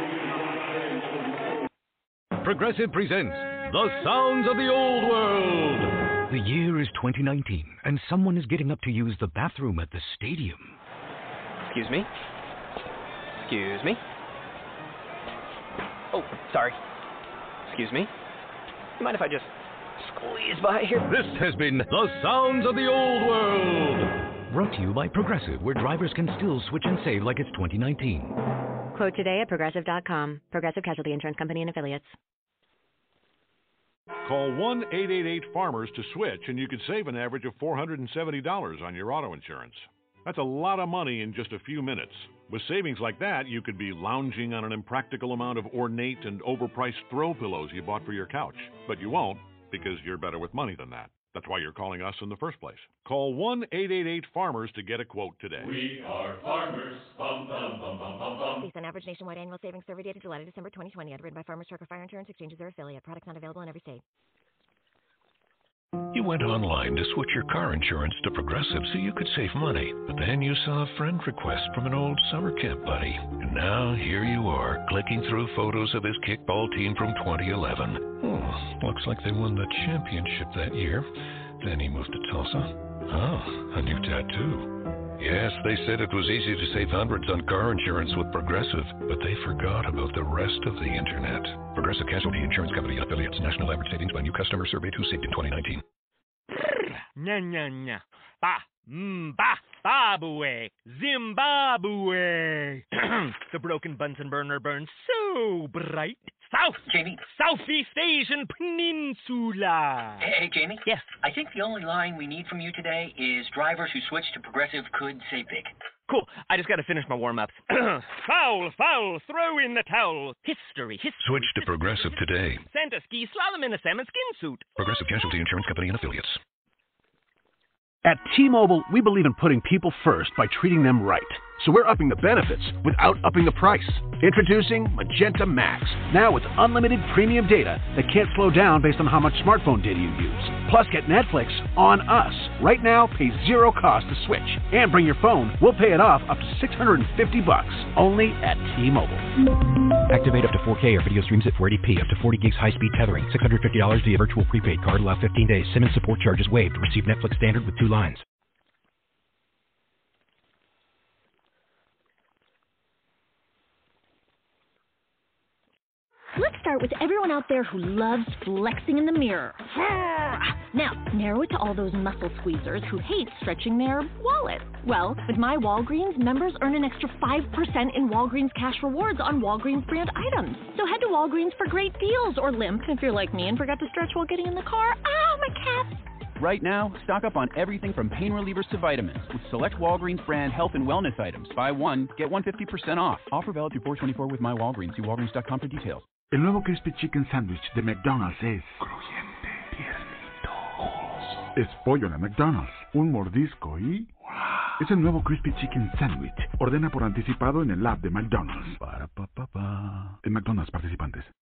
[SPEAKER 18] Progressive presents The Sounds of the Old World. The year is twenty nineteen, and someone is getting up to use the bathroom at the stadium.
[SPEAKER 19] Excuse me? Excuse me? Oh, sorry. Excuse me? You mind if I just squeeze by here?
[SPEAKER 18] This has been The Sounds of the Old World. Brought to you by Progressive, where drivers can still switch and save like it's twenty nineteen.
[SPEAKER 4] Quote today at Progressive dot com. Progressive Casualty Insurance Company and Affiliates.
[SPEAKER 2] Call one eight eight eight farmers to switch, and you could save an average of four hundred seventy dollars on your auto insurance. That's a lot of money in just a few minutes. With savings like that, you could be lounging on an impractical amount of ornate and overpriced throw pillows you bought for your couch. But you won't, because you're better with money than that. That's why you're calling us in the first place. Call one eight eight eight farmers to get a quote today.
[SPEAKER 3] We are farmers. Bum, bum, bum, bum, bum, bum.
[SPEAKER 4] Based on average nationwide annual savings survey data July to December twenty twenty. Underwritten by Farmers Trucker Fire Insurance Exchanges or affiliate. Products not available in every state.
[SPEAKER 7] You went online to switch your car insurance to Progressive so you could save money, but then you saw a friend request from an old summer camp buddy. And now here you are, clicking through photos of his kickball team from twenty eleven. Hmm, looks like they won the championship that year. Then he moved to Tulsa. Oh, a new tattoo. Yes, they said it was easy to save hundreds on car insurance with Progressive, but they forgot about the rest of the internet. Progressive Casualty Insurance Company and Affiliates. National average savings by new customer surveyed who saved in twenty nineteen.
[SPEAKER 20] Nya, nya, nya. Ba, mm, ba, Babue, Zimbabwe. The broken Bunsen burner burns so bright. South,
[SPEAKER 21] Jamie.
[SPEAKER 20] Southeast Asian Peninsula.
[SPEAKER 21] Hey, hey, Jamie.
[SPEAKER 20] Yes.
[SPEAKER 21] I think the only line we need from you today is drivers who switch to Progressive could save big.
[SPEAKER 20] Cool. I just got to finish my warm-ups. Foul, foul, throw in the towel. History, history.
[SPEAKER 7] Switch to Progressive today.
[SPEAKER 20] Santa ski slalom in a salmon skin suit.
[SPEAKER 7] Progressive Casualty Insurance Company and Affiliates.
[SPEAKER 22] At T-Mobile, we believe in putting people first by treating them right. So we're upping the benefits without upping the price. Introducing Magenta Max, now with unlimited premium data that can't slow down based on how much smartphone data you use. Plus, get Netflix on us. Right now, pay zero cost to switch. And bring your phone. We'll pay it off up to six hundred fifty bucks. Only at T-Mobile.
[SPEAKER 6] Activate up to four K or video streams at four eighty p. Up to forty gigs high-speed tethering. six hundred fifty dollars via virtual prepaid card. Allow fifteen days. SIM and support charges waived. Receive Netflix standard with two lines.
[SPEAKER 23] Let's start with everyone out there who loves flexing in the mirror. Now, narrow it to all those muscle squeezers who hate stretching their wallet. Well, with My Walgreens, members earn an extra five percent in Walgreens cash rewards on Walgreens brand items. So head to Walgreens for great deals, or limp if you're like me and forgot to stretch while getting in the car. Ah, my calf!
[SPEAKER 6] Right now, stock up on everything from pain relievers to vitamins with select Walgreens brand health and wellness items. Buy one, get one fifty percent off. Offer valid through four twenty-four with My Walgreens. See walgreens dot com for details.
[SPEAKER 24] El nuevo Crispy Chicken Sandwich de McDonald's es crujiente, tiernito. Es pollo de McDonald's, un mordisco y ¡wow! Es el nuevo Crispy Chicken Sandwich. Ordena por anticipado en el app de McDonald's. Para pa pa pa. En McDonald's participantes.